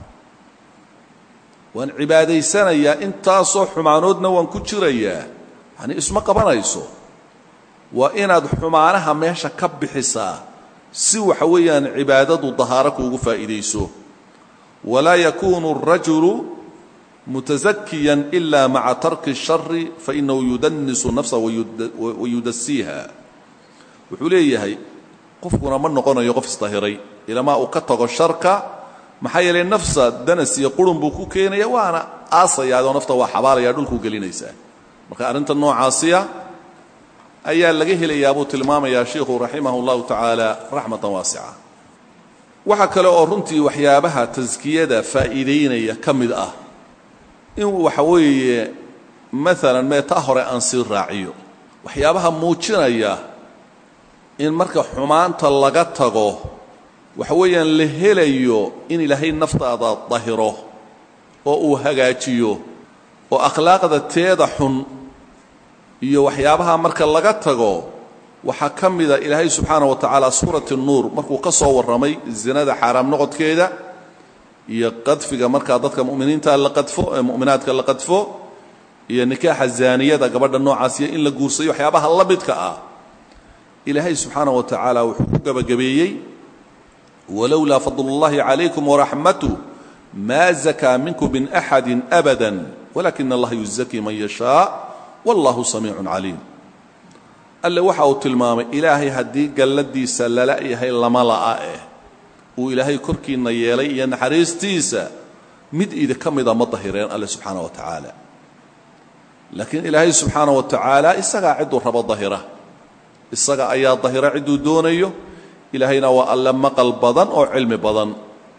waan cibaadaysanaya inta soo xumaanoodna waan ku jirayaa yani isma qabanayso waa inaad xumaanaha meesha ka bixisaa si waxa weeyaan cibaadadu dahaaro kuugu faa'iideyso wala yakunu ar-rajulu mutazakkiyan illa ma'a tarki ash-sharri fa innahu yudannisu nafsahu wa yudassiha wuxuu leeyahay qofkuna ma noqonayo qof istahiray ilama uu ka tago sharka maxaa yeelay nafsa danas iyo qurun buu ku keenaya waana aasayaado nafta waa xabaalaya dhulku gelinaysa marka arinta noocaasiya ayaa laga helayaa buu tilmaamayaa sheekhu rahimahullahu ta'ala rahmatan wasi'a waxa kale oo runtii waxyaabaha tazkiyada faa'iideynaya kamid ah in waxa weeye مثلا meeta hore aan si raaciyo waxyaabaha muujinaya in marka xumaanta laga tago waxa weeyaan la helayo in ilaahay naftaada dahiro oo uu hagaajiyo oo akhlaaqda teeda xun iyo waxyaabaha marka laga tago waxa kamida ilaahay subhanahu wa ta'ala suuratu an-nur markuu ka soo waramay zinada xaraam noqodkeeda iyo qadfiga marka dadka muuminiinta la qadfo muuminaadka la qadfo iyo nikaaxa zaaniyada gabadha noocaas in la guursayo waxyaabaha la midka ah ilaahay subhanahu wa ta'ala wuxuu gabagabeeyay walawla fadlullahi alaykum wa rahmatuhu ma zaka minkum min ahadin abadan walakin Allah yuzakki man yasha wallahu samii'un alim alla waxa uu tilmaamay ilaahay hadii galadiisa lala yahay lama laa uu ilaahay korkiina yeelay iyo naxariistiisa mid ida kamida ma dahireen alla subhanahu wa ta'ala laakiin ilaahay subhanahu wa ta'ala isaga cidu raba dahira isaga ayaa dahira cidu doonayo ilaahayna waa alla maqal badan oo cilmi badan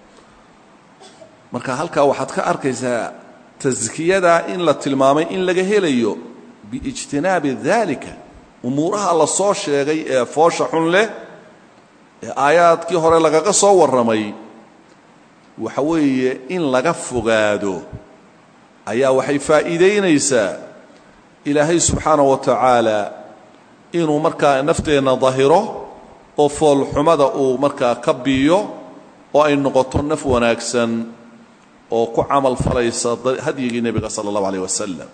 marka halka waxaad ka arkaysaa tazkiyada in la tilmaamay in laga helayo باجتناب ذلك امورها la soo sheegay ee foosha xun leh ee aayaadkii hore laga soo waramay waxa weeye in laga fogaado ayaa waxay faa'iideynaysaa ilaahay subhanahu wa ta'ala inuu markaa nafteena dahiro oo fool xumada uu markaa ka biyo oo ay noqoto naf wanaagsan oo ku amal falaysa hadiyigi nabiga sallallahu alayhi wasallam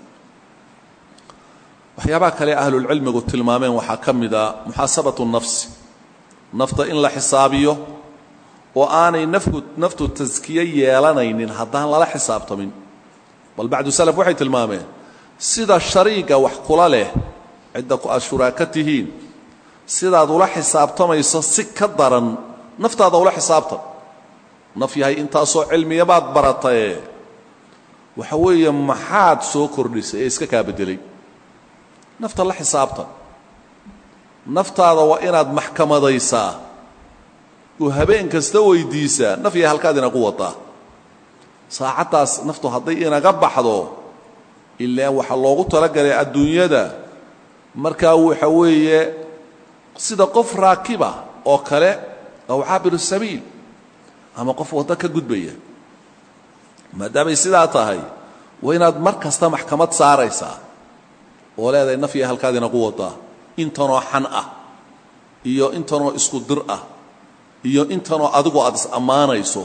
waxyaabaha kale ahlul cilmigu tilmaameen waxa kamida muhasabatu nafsi nafta in la xisaabiyo oo aanay naftu tazkiya yeelanaynin hadaan la xisaabtamin bal bacdu salaf waxay tilmaameen sida shariiga wax kula leh cidda ku ashuraakatihiin sidaad ula xisaabtamayso si ka daran naftaada ula xisaabtan naf yahay inta soo cilmiya baad baratay waxa weeye maxaad soo kordhisay iska ka bedelay nafta la xisaabtan naftaada waa inaad maxkamadaysaa oo habeen kasta weydiisa nafiya halkaadina ku wada saacadaas naftu haday inaga baxdo ilaa waxa loogu talagalay adduunyada marka waxa weeye sida qof raakiba oo kale oo cabir sabiil ama qof wada ka gudbaya maadaama sidaa tahay waa inaad mar kasta maxkamad saaraysaa oo leedahay nafiya halkaadina ku wada intanoo xan ah iyo intanoo isku dir ah iyo intanoo adigu aad amaanayso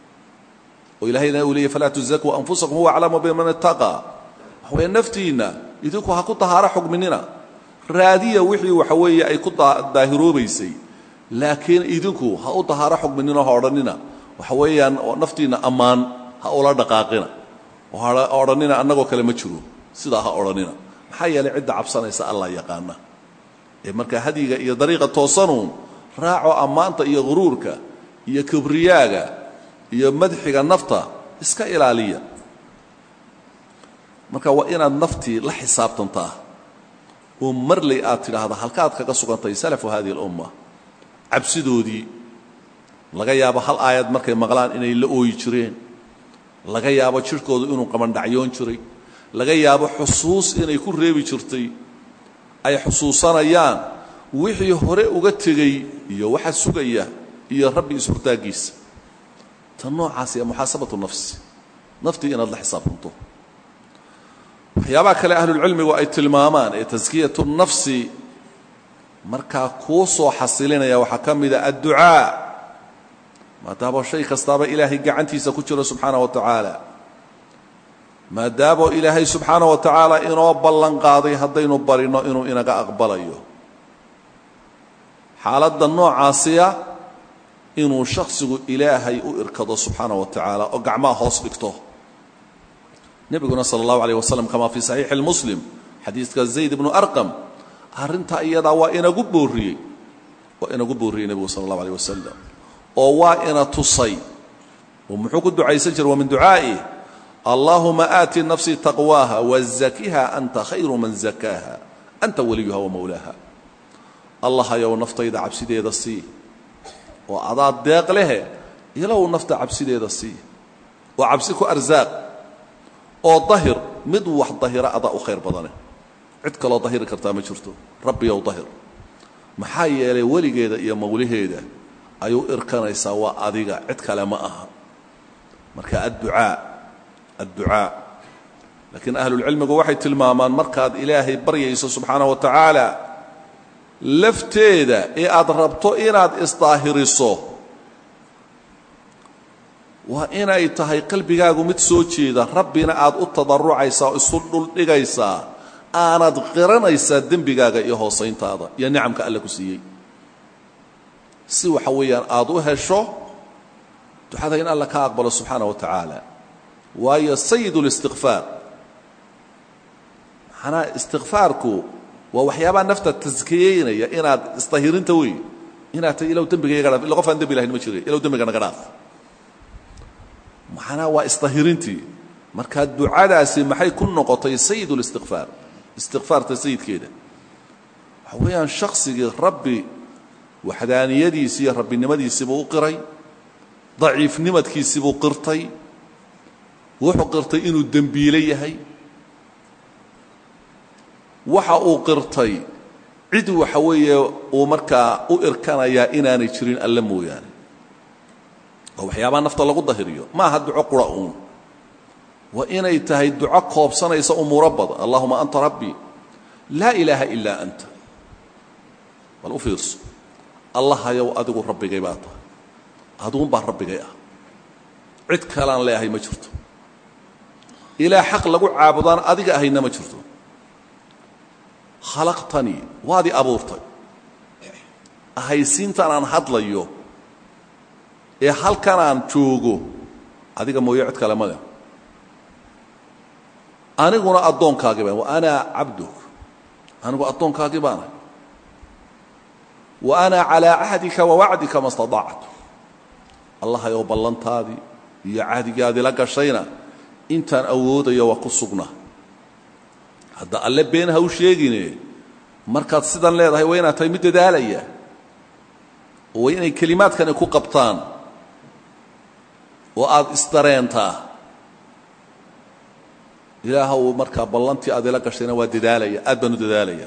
oo ilaahayna uu leeyahay fala tuzakku anfusakum huwa a'lamu biman ittaqa huwa naftiina idinku ha ku tahaara xugminina raadiya wixii waxa weeye ay ku daahiroobaysay laakiin idinku ha u tahaara xugminina horanina waxa weeyaan naftiina amaan ha ula dhaqaaqina oo horanina annagoo kale ma jiro sida ha oranina maxaa yeelay cidda cabsanaysa allah yaqaana ee marka hadiga iyo dariiqa toosanuun raaco ammaanta iyo guruurka iyo kibriyaaga iyo madxiga nafta iska ilaaliya marka waa inaad naftii la xisaabtantaa oo marley aad tidhaahda halkaad kaga sugantay salafu hadihi al-umma cabsidoodii laga yaabo hal aayad markay maqlaan inay la ooyi jireen laga yaabo jirkoodu inuu qabandhacyoon jiray laga yaabo xusuus inay ku reebi jirtay ay xusuusanayaan wixii hore uga tegay iyo waxa sugaya iyo rabbi isburtaagiisa tan noocaas ee muhaasabatu nafti inaad la xisaabtanto waxyaabaha kale ahlul cilmigu ay tilmaamaan ee taskiyatu nafsi markaa kuu soo xasilinaya waxaa ka mida adducaa maadaama shay kastaaba ilaahay gacantiisa ku jiro subxaana wa tacaala maadaama ilaahay subxaana wa tacaala inoo ballan qaaday haddaynu barino inuu inaga aqbalayo xaaladda noocaasiya inuu shakhsigu ilaahay u irkado subxaana wa tacaala oo gacmaha hoos dhigto nebiguna sala allahu alayh wasalam kamaa fii saxiixi lmuslim xadiidka zayd ibnu arqam arrintaa iyadaa waa inagu boorriyey nebigu sala allahu alayh wasalam oo waa ina tusay oo muxuu ku ducaysan jiray wa min ducaa'ih allaahuma aati nafsii taqwaaha wazakiha anta khayru man zakaaha anta waliyuha wa mawlaaha allahayow naftayda cabsideeda sii oo adaa deeq lehe ilow nafta cabsideeda sii oo cabsi ku arsaaq oo dahir mid wax dahira adaa u khayr badane cid kaloo dahiri kartaa ma jirto rabbiyow dahir maxaa yeelay weligeeda iyo mawlaheeda ayuu irkanaysaa waa adiga cid kale ma aha marka adducaa laakiin ahlulcilmigu waxay tilmaamaan markaad ilaahay baryayso subxaana wa tacaala lafteeda ee aad rabto inaad isdaahiriso waa inay tahay qalbigaagu mid soo jeeda rabbina aad u tadarrucaysaa oo isu dhuldhigaysaa aanad qiranaysaa dembigaaga iyo hoosayntaada iyo nicamka alle ku siiyey si waxa weeyaan aad u hesho ducada in alla ka aqbalo subxaana wa tacaala waayo sayid اlistikfaar maxanaa istikfaarku waa waxyaabaha nafta taskiyeynaya inaad isdahirinta wey inaad tahay ilow dembiga iga dhaaf illa qof aan dembi lahayn ma jira ilow dembiga naga dhaaf maxanaa waa isdahirintii markaa ducadaasi maxay ku noqotay sayid اlistikfaar istikfaarta sayidkeeda waxa weeyaan shaksigii rabbi waxdaaniyadiisii iyo rabbinimadiisiibuu u qiray daciifnimadkiisiibuu qirtay wuxuu qirtay inuu dembiile yahay waxa uu qirtay cid waxa weeye uu markaa u irkanayaa inaanay jirin alle mooyaane oo waxyaabaha nafta lagu dahiriyo ma aha duco qura uun waa inay tahay duco koobsanaysa umuuro badan allahuma anta rabbii laa ilaaha ilaa anta bal u fiirso allahayow adigu rabbigay baa tahay aduun baa rabbigay ah cid kalaan leeyahay ma jirto ilaa xaq lagu caabudaan adiga ahayna ma jirto khalaqtanii waad i abuurtay ahaysiintan aan hadlayo ee halkan aan joogo adiga mooyo cid kale ma leh aniguna addoonkaagii baan wa ana cabduk anigu addoonkaagii baana wa ana calaa cahdika wa wacdika ma staطactu allahayow ballantaadii iyo cahdigaadii la gashayna intaan awoodayo waa ku sugnaa hadda alle been ha u sheegine markaad sidan leedahay waa inaad tahay mid dadaalaya oo waa inay kelimaadkani ku qabtaan oo aad isdareentaa ilaahow markaa ballantii aad ila gashayna waa dadaalaya aad baan u dadaalaya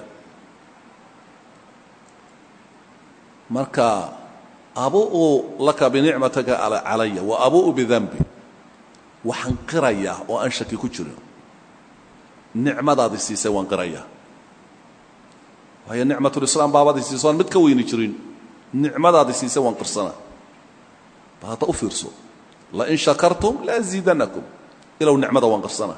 marka abu'u laka binicmataka calaya wa abu'u bidanbi waxaan qirayaa oo aan shaki ku jirin nicmadaadii siisay waan qirayaa waayo nicmatulislaam baabadii siisay waan mid ka weyni jirin nicmadaadii siisay waan qirsanaa bal hadda u fiirso lain shakartum laaziidanakum ilow nicmada waan qirsanaa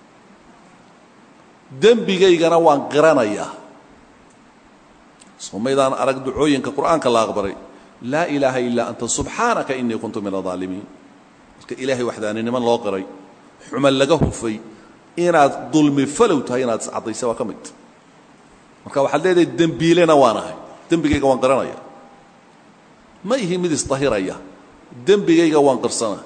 dembigaygana waan qiranayaa somaydaan arag ducooyinka qur'aanka la aqbaray laa ilaaha ilaa anta subxaanaka inii kuntu min adaalimiin marka ilaahay waxdaaniniman loo qiray xuman laga hufay inaad dulmi falow tahay inaad iscaddaysa waa ka mid marka waxaad leedahay dembiilena waan ahay dembigayga waan garanaya ma ihi mid isdahiraya dembigayga waan qarsana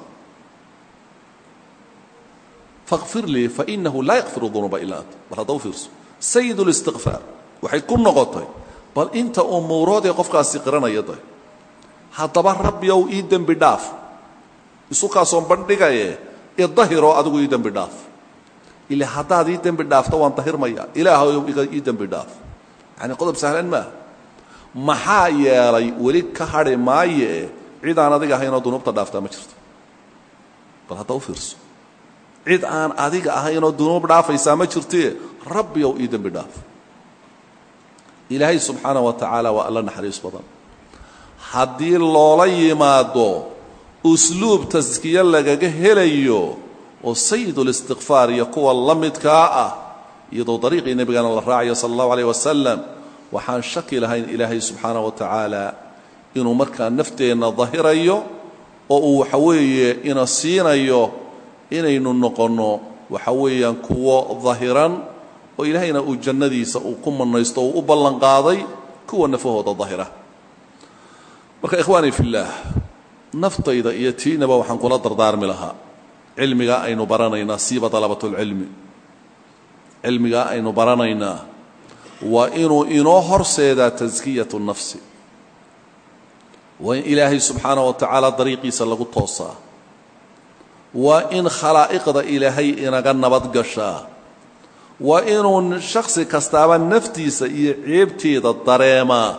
faghfir lii fainahu laa yakfiru dunuuba ilaa anta bal hadda u fiirso sayid اlistikfaar waxay ku noqotay bal inta umuuroodee qofkaasi qiranaya day haddaba rabbiyow ii dembi dhaaf isu kaasoon bandhigaye idahiroo adigu ii dembi dhaaf ila haddaad ii dembi dhaafto waan dahirmaya ilaahayow ii dembi dhaaf yani qodob sahlan maaha maxaa yeelay weli ka hadhi maaye cid aan adiga ahaynoo dunuubta dhaaftaa ma jirto bal hadda u fiirso cid aan adiga ahaynoo dunuub dhaafaysaa ma jirtee rabbiyow ii dembi dhaaf ilaahay subxaana wa tacaala waa alla naxariis badan haddii loola yimaado usluub taskiye lagaga helayo oo sayidulistikfaar iyo kuwa la midkaa ah iyadoo dariiqii nebigana la raacayo sala allahu alayh wasalam waxaan shaki lahayn ilaahay subxaana wa tacaala inuu markaa nafteenna dahirayo oo uu waxa weeye ina siinayo inaynu noqonno waxa weeyaan kuwo dahiran oo ilaahayna uu jannadiisa uu ku manaysto uu u ballan qaaday kuwa nafahooda dahira marka ikhwaani fillaah naftayda iyo tiinaba waxaan kula dardaarmi lahaa cilmiga aynu baranaynaa siiba dalabatulcilmi cilmiga aynu baranaynaa waa inuu inoo horseedaa taskiyatu nafsi waa in ilaahay subxaana wa tacaala dariiqiisa lagu toosaa waa in khalaa'iqda ilaahay inaga nabad gashaa waa inuu shakhsi kastaaba naftiisa iyo ceebteeda dareemaa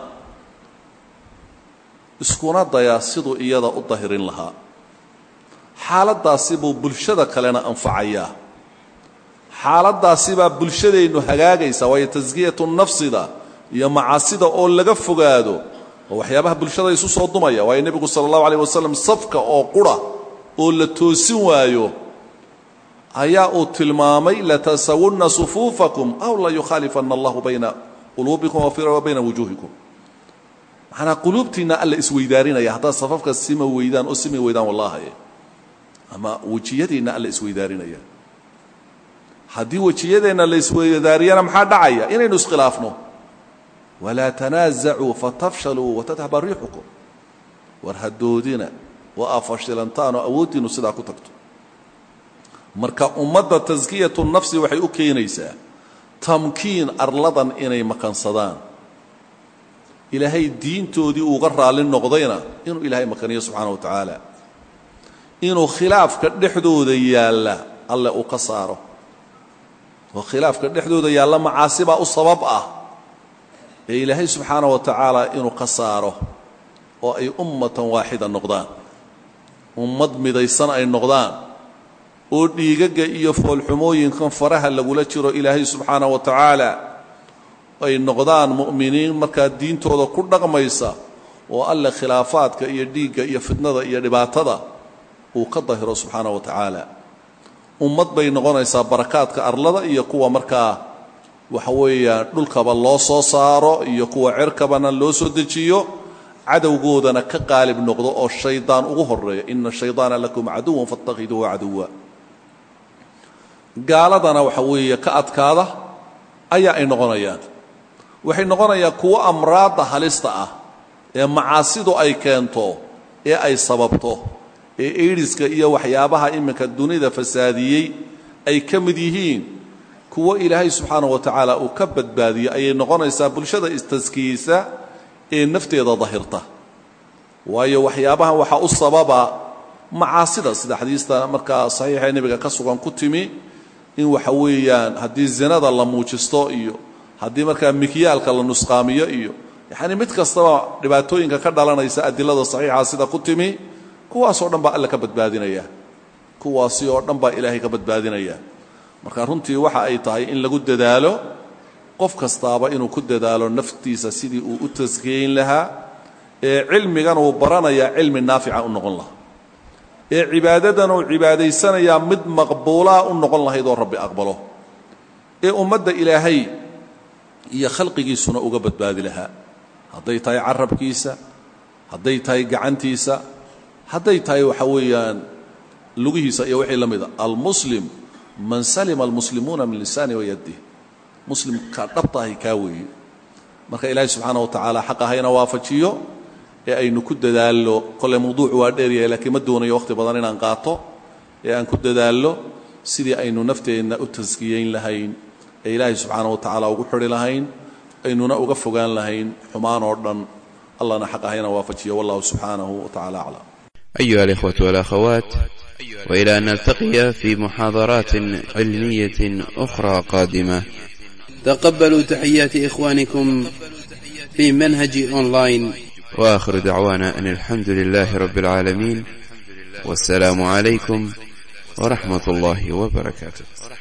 iskuna dayaa siduu iyada u dahirin lahaa xaaladdaasi buu bulshada kalena anfacayaa xaaladdaasi baa bulshadeennu hagaagaysa waayo taskiyatu nafsida iyo macaasida oo laga fogaado oo waxyaabaha bulshada isu soo dumaya waayo nebigu sala allahu alayh wasalam safka oo qura oo la toosin waayo ayaa uu tilmaamay latasawunna sufuufakum aw la yukhaalifanna allahu bayna quluubikum wa bayna wujuuhikum maxanaa quluubtiinna alla isweydaarinaya haddaad safafka sima weydaan oo simi weydaan wallaahaye ama wejiyadiinna alla isweydaarinaya haddii wejiyadeenna la isweydaariyana maxaa dhacaya inaynu iskhilaafno walaa tanaazacuu fatafshaluu watadhaba riixukum war hadoodina wa aa fashilantaanoo awooddiinnu sidaa ku tagto marka ummadda taskiyatu nafsi waxay u keenaysaa tamkiin arladan inay makansadaan ilaahay diintoodii uga raalli noqdayna inuu ilaahay makaniyo subxaana wa tacaala inuu khilaafka dhexdooda yaalla alle uu ka saaro oo khilaafka dhexdooda yaalla macaasibaa u sabab ah ee ilaahay subxaana wa tacaala inuu ka saaro oo ay ummatan waaxida noqdaan ummad midaysan ay noqdaan oo dhiigaga iyo foolxumooyinkan faraha lagula jiro ilaahay subxaana wa tacaala ay noqdaan mu'miniin markaa diintooda ku dhaqmaysa oo alle khilaafaadka iyo dhiigga iyo fitnada iyo dhibaatada uu ka dahiro subxaana wa tacaala ummad bay noqonaysaa barakaadka arlada iyo kuwa markaa waxa weeyaan dhulkaba loo soo saaro iyo kuwa cirkabana loo soo dejiyo cadowgoodana ka qaalib noqdo oo shaydaan ugu horeeya ina shaydaana lakum caduwan faاtakhiduuhu caduwa gaaladana waxa weeye ka adkaada ayaa ay noqonayaan waxay noqonayaan kuwo amraadda halista ah ee macaasidu ay keento ee ay sababto ee eedhiska iyo waxyaabaha iminka dunida fasaadiyey ay ka mid yihiin kuwo ilaahay subxaanahu wa tacaala uu ka badbaadiyey ayay noqonaysaa bulshada istaskiyeysa ee nafteeda dahirta waayo waxyaabahan waxaa u sababa macaasida sida xadiista markaa saxiixa nebiga ka sugan ku timi in waxa weeyaan haddii zinada la muujisto iyo haddii markaa mikyaalka la nusqaamiyo iyo yacni mid kastaba dhibaatooyinka ka dhalanaysa adilada saxiixa sida ku timi kuwaasoo dhan baa alle ka badbaadinaya kuwaasi oo dhan baa ilaahay ka badbaadinaya marka runtii waxa ay tahay in lagu dadaalo qof kastaaba inuu ku dadaalo naftiisa sidii uu u taskiyeyn lahaa ee cilmigan uu baranayaa cilmi naafica u noqon lahaa ee cibaadadan uu cibaadaysanayaa mid maqbuulaa u noqon lahayd oo rabbi aqbalo ee ummadda ilaahay iyo khalqigiisuna uga badbaadi lahaa hadday tahay carabkiisa hadday tahay gacantiisa hadday tahay waxa weeyaan lugihiisa iyo wixii la mida almuslim man salima almuslimuuna min lisaani wayadih muslimka dhabtahay kaa weeye marka ilaahay subxaanahu wa tacaala xaqa hayna waafajiyo ee aynu ku dadaallo kole mawduucu waa dheeryahay laakiin ma doonayo waqti badan inaan qaato ee aan ku dadaallo sidii aynu nafteenna u taskiyeyn lahayn ee ilaahay subxaanahu wa tacaala ugu xidhi lahayn aynuna uga fogaan lahayn xumaan oo dhan allahna xaqa hayna waafajiyo wallahu subxaanahu wa tacaala aclam. أيها الإخوة والأخوات، وإلى أن نلتقي في محاضرات علمية أخرى قادمة، تقبلوا تحيات إخوانكم في منهج أونلاين، وآخر دعوانا أن الحمد لله رب العالمين، والسلام عليكم ورحمة الله وبركاته.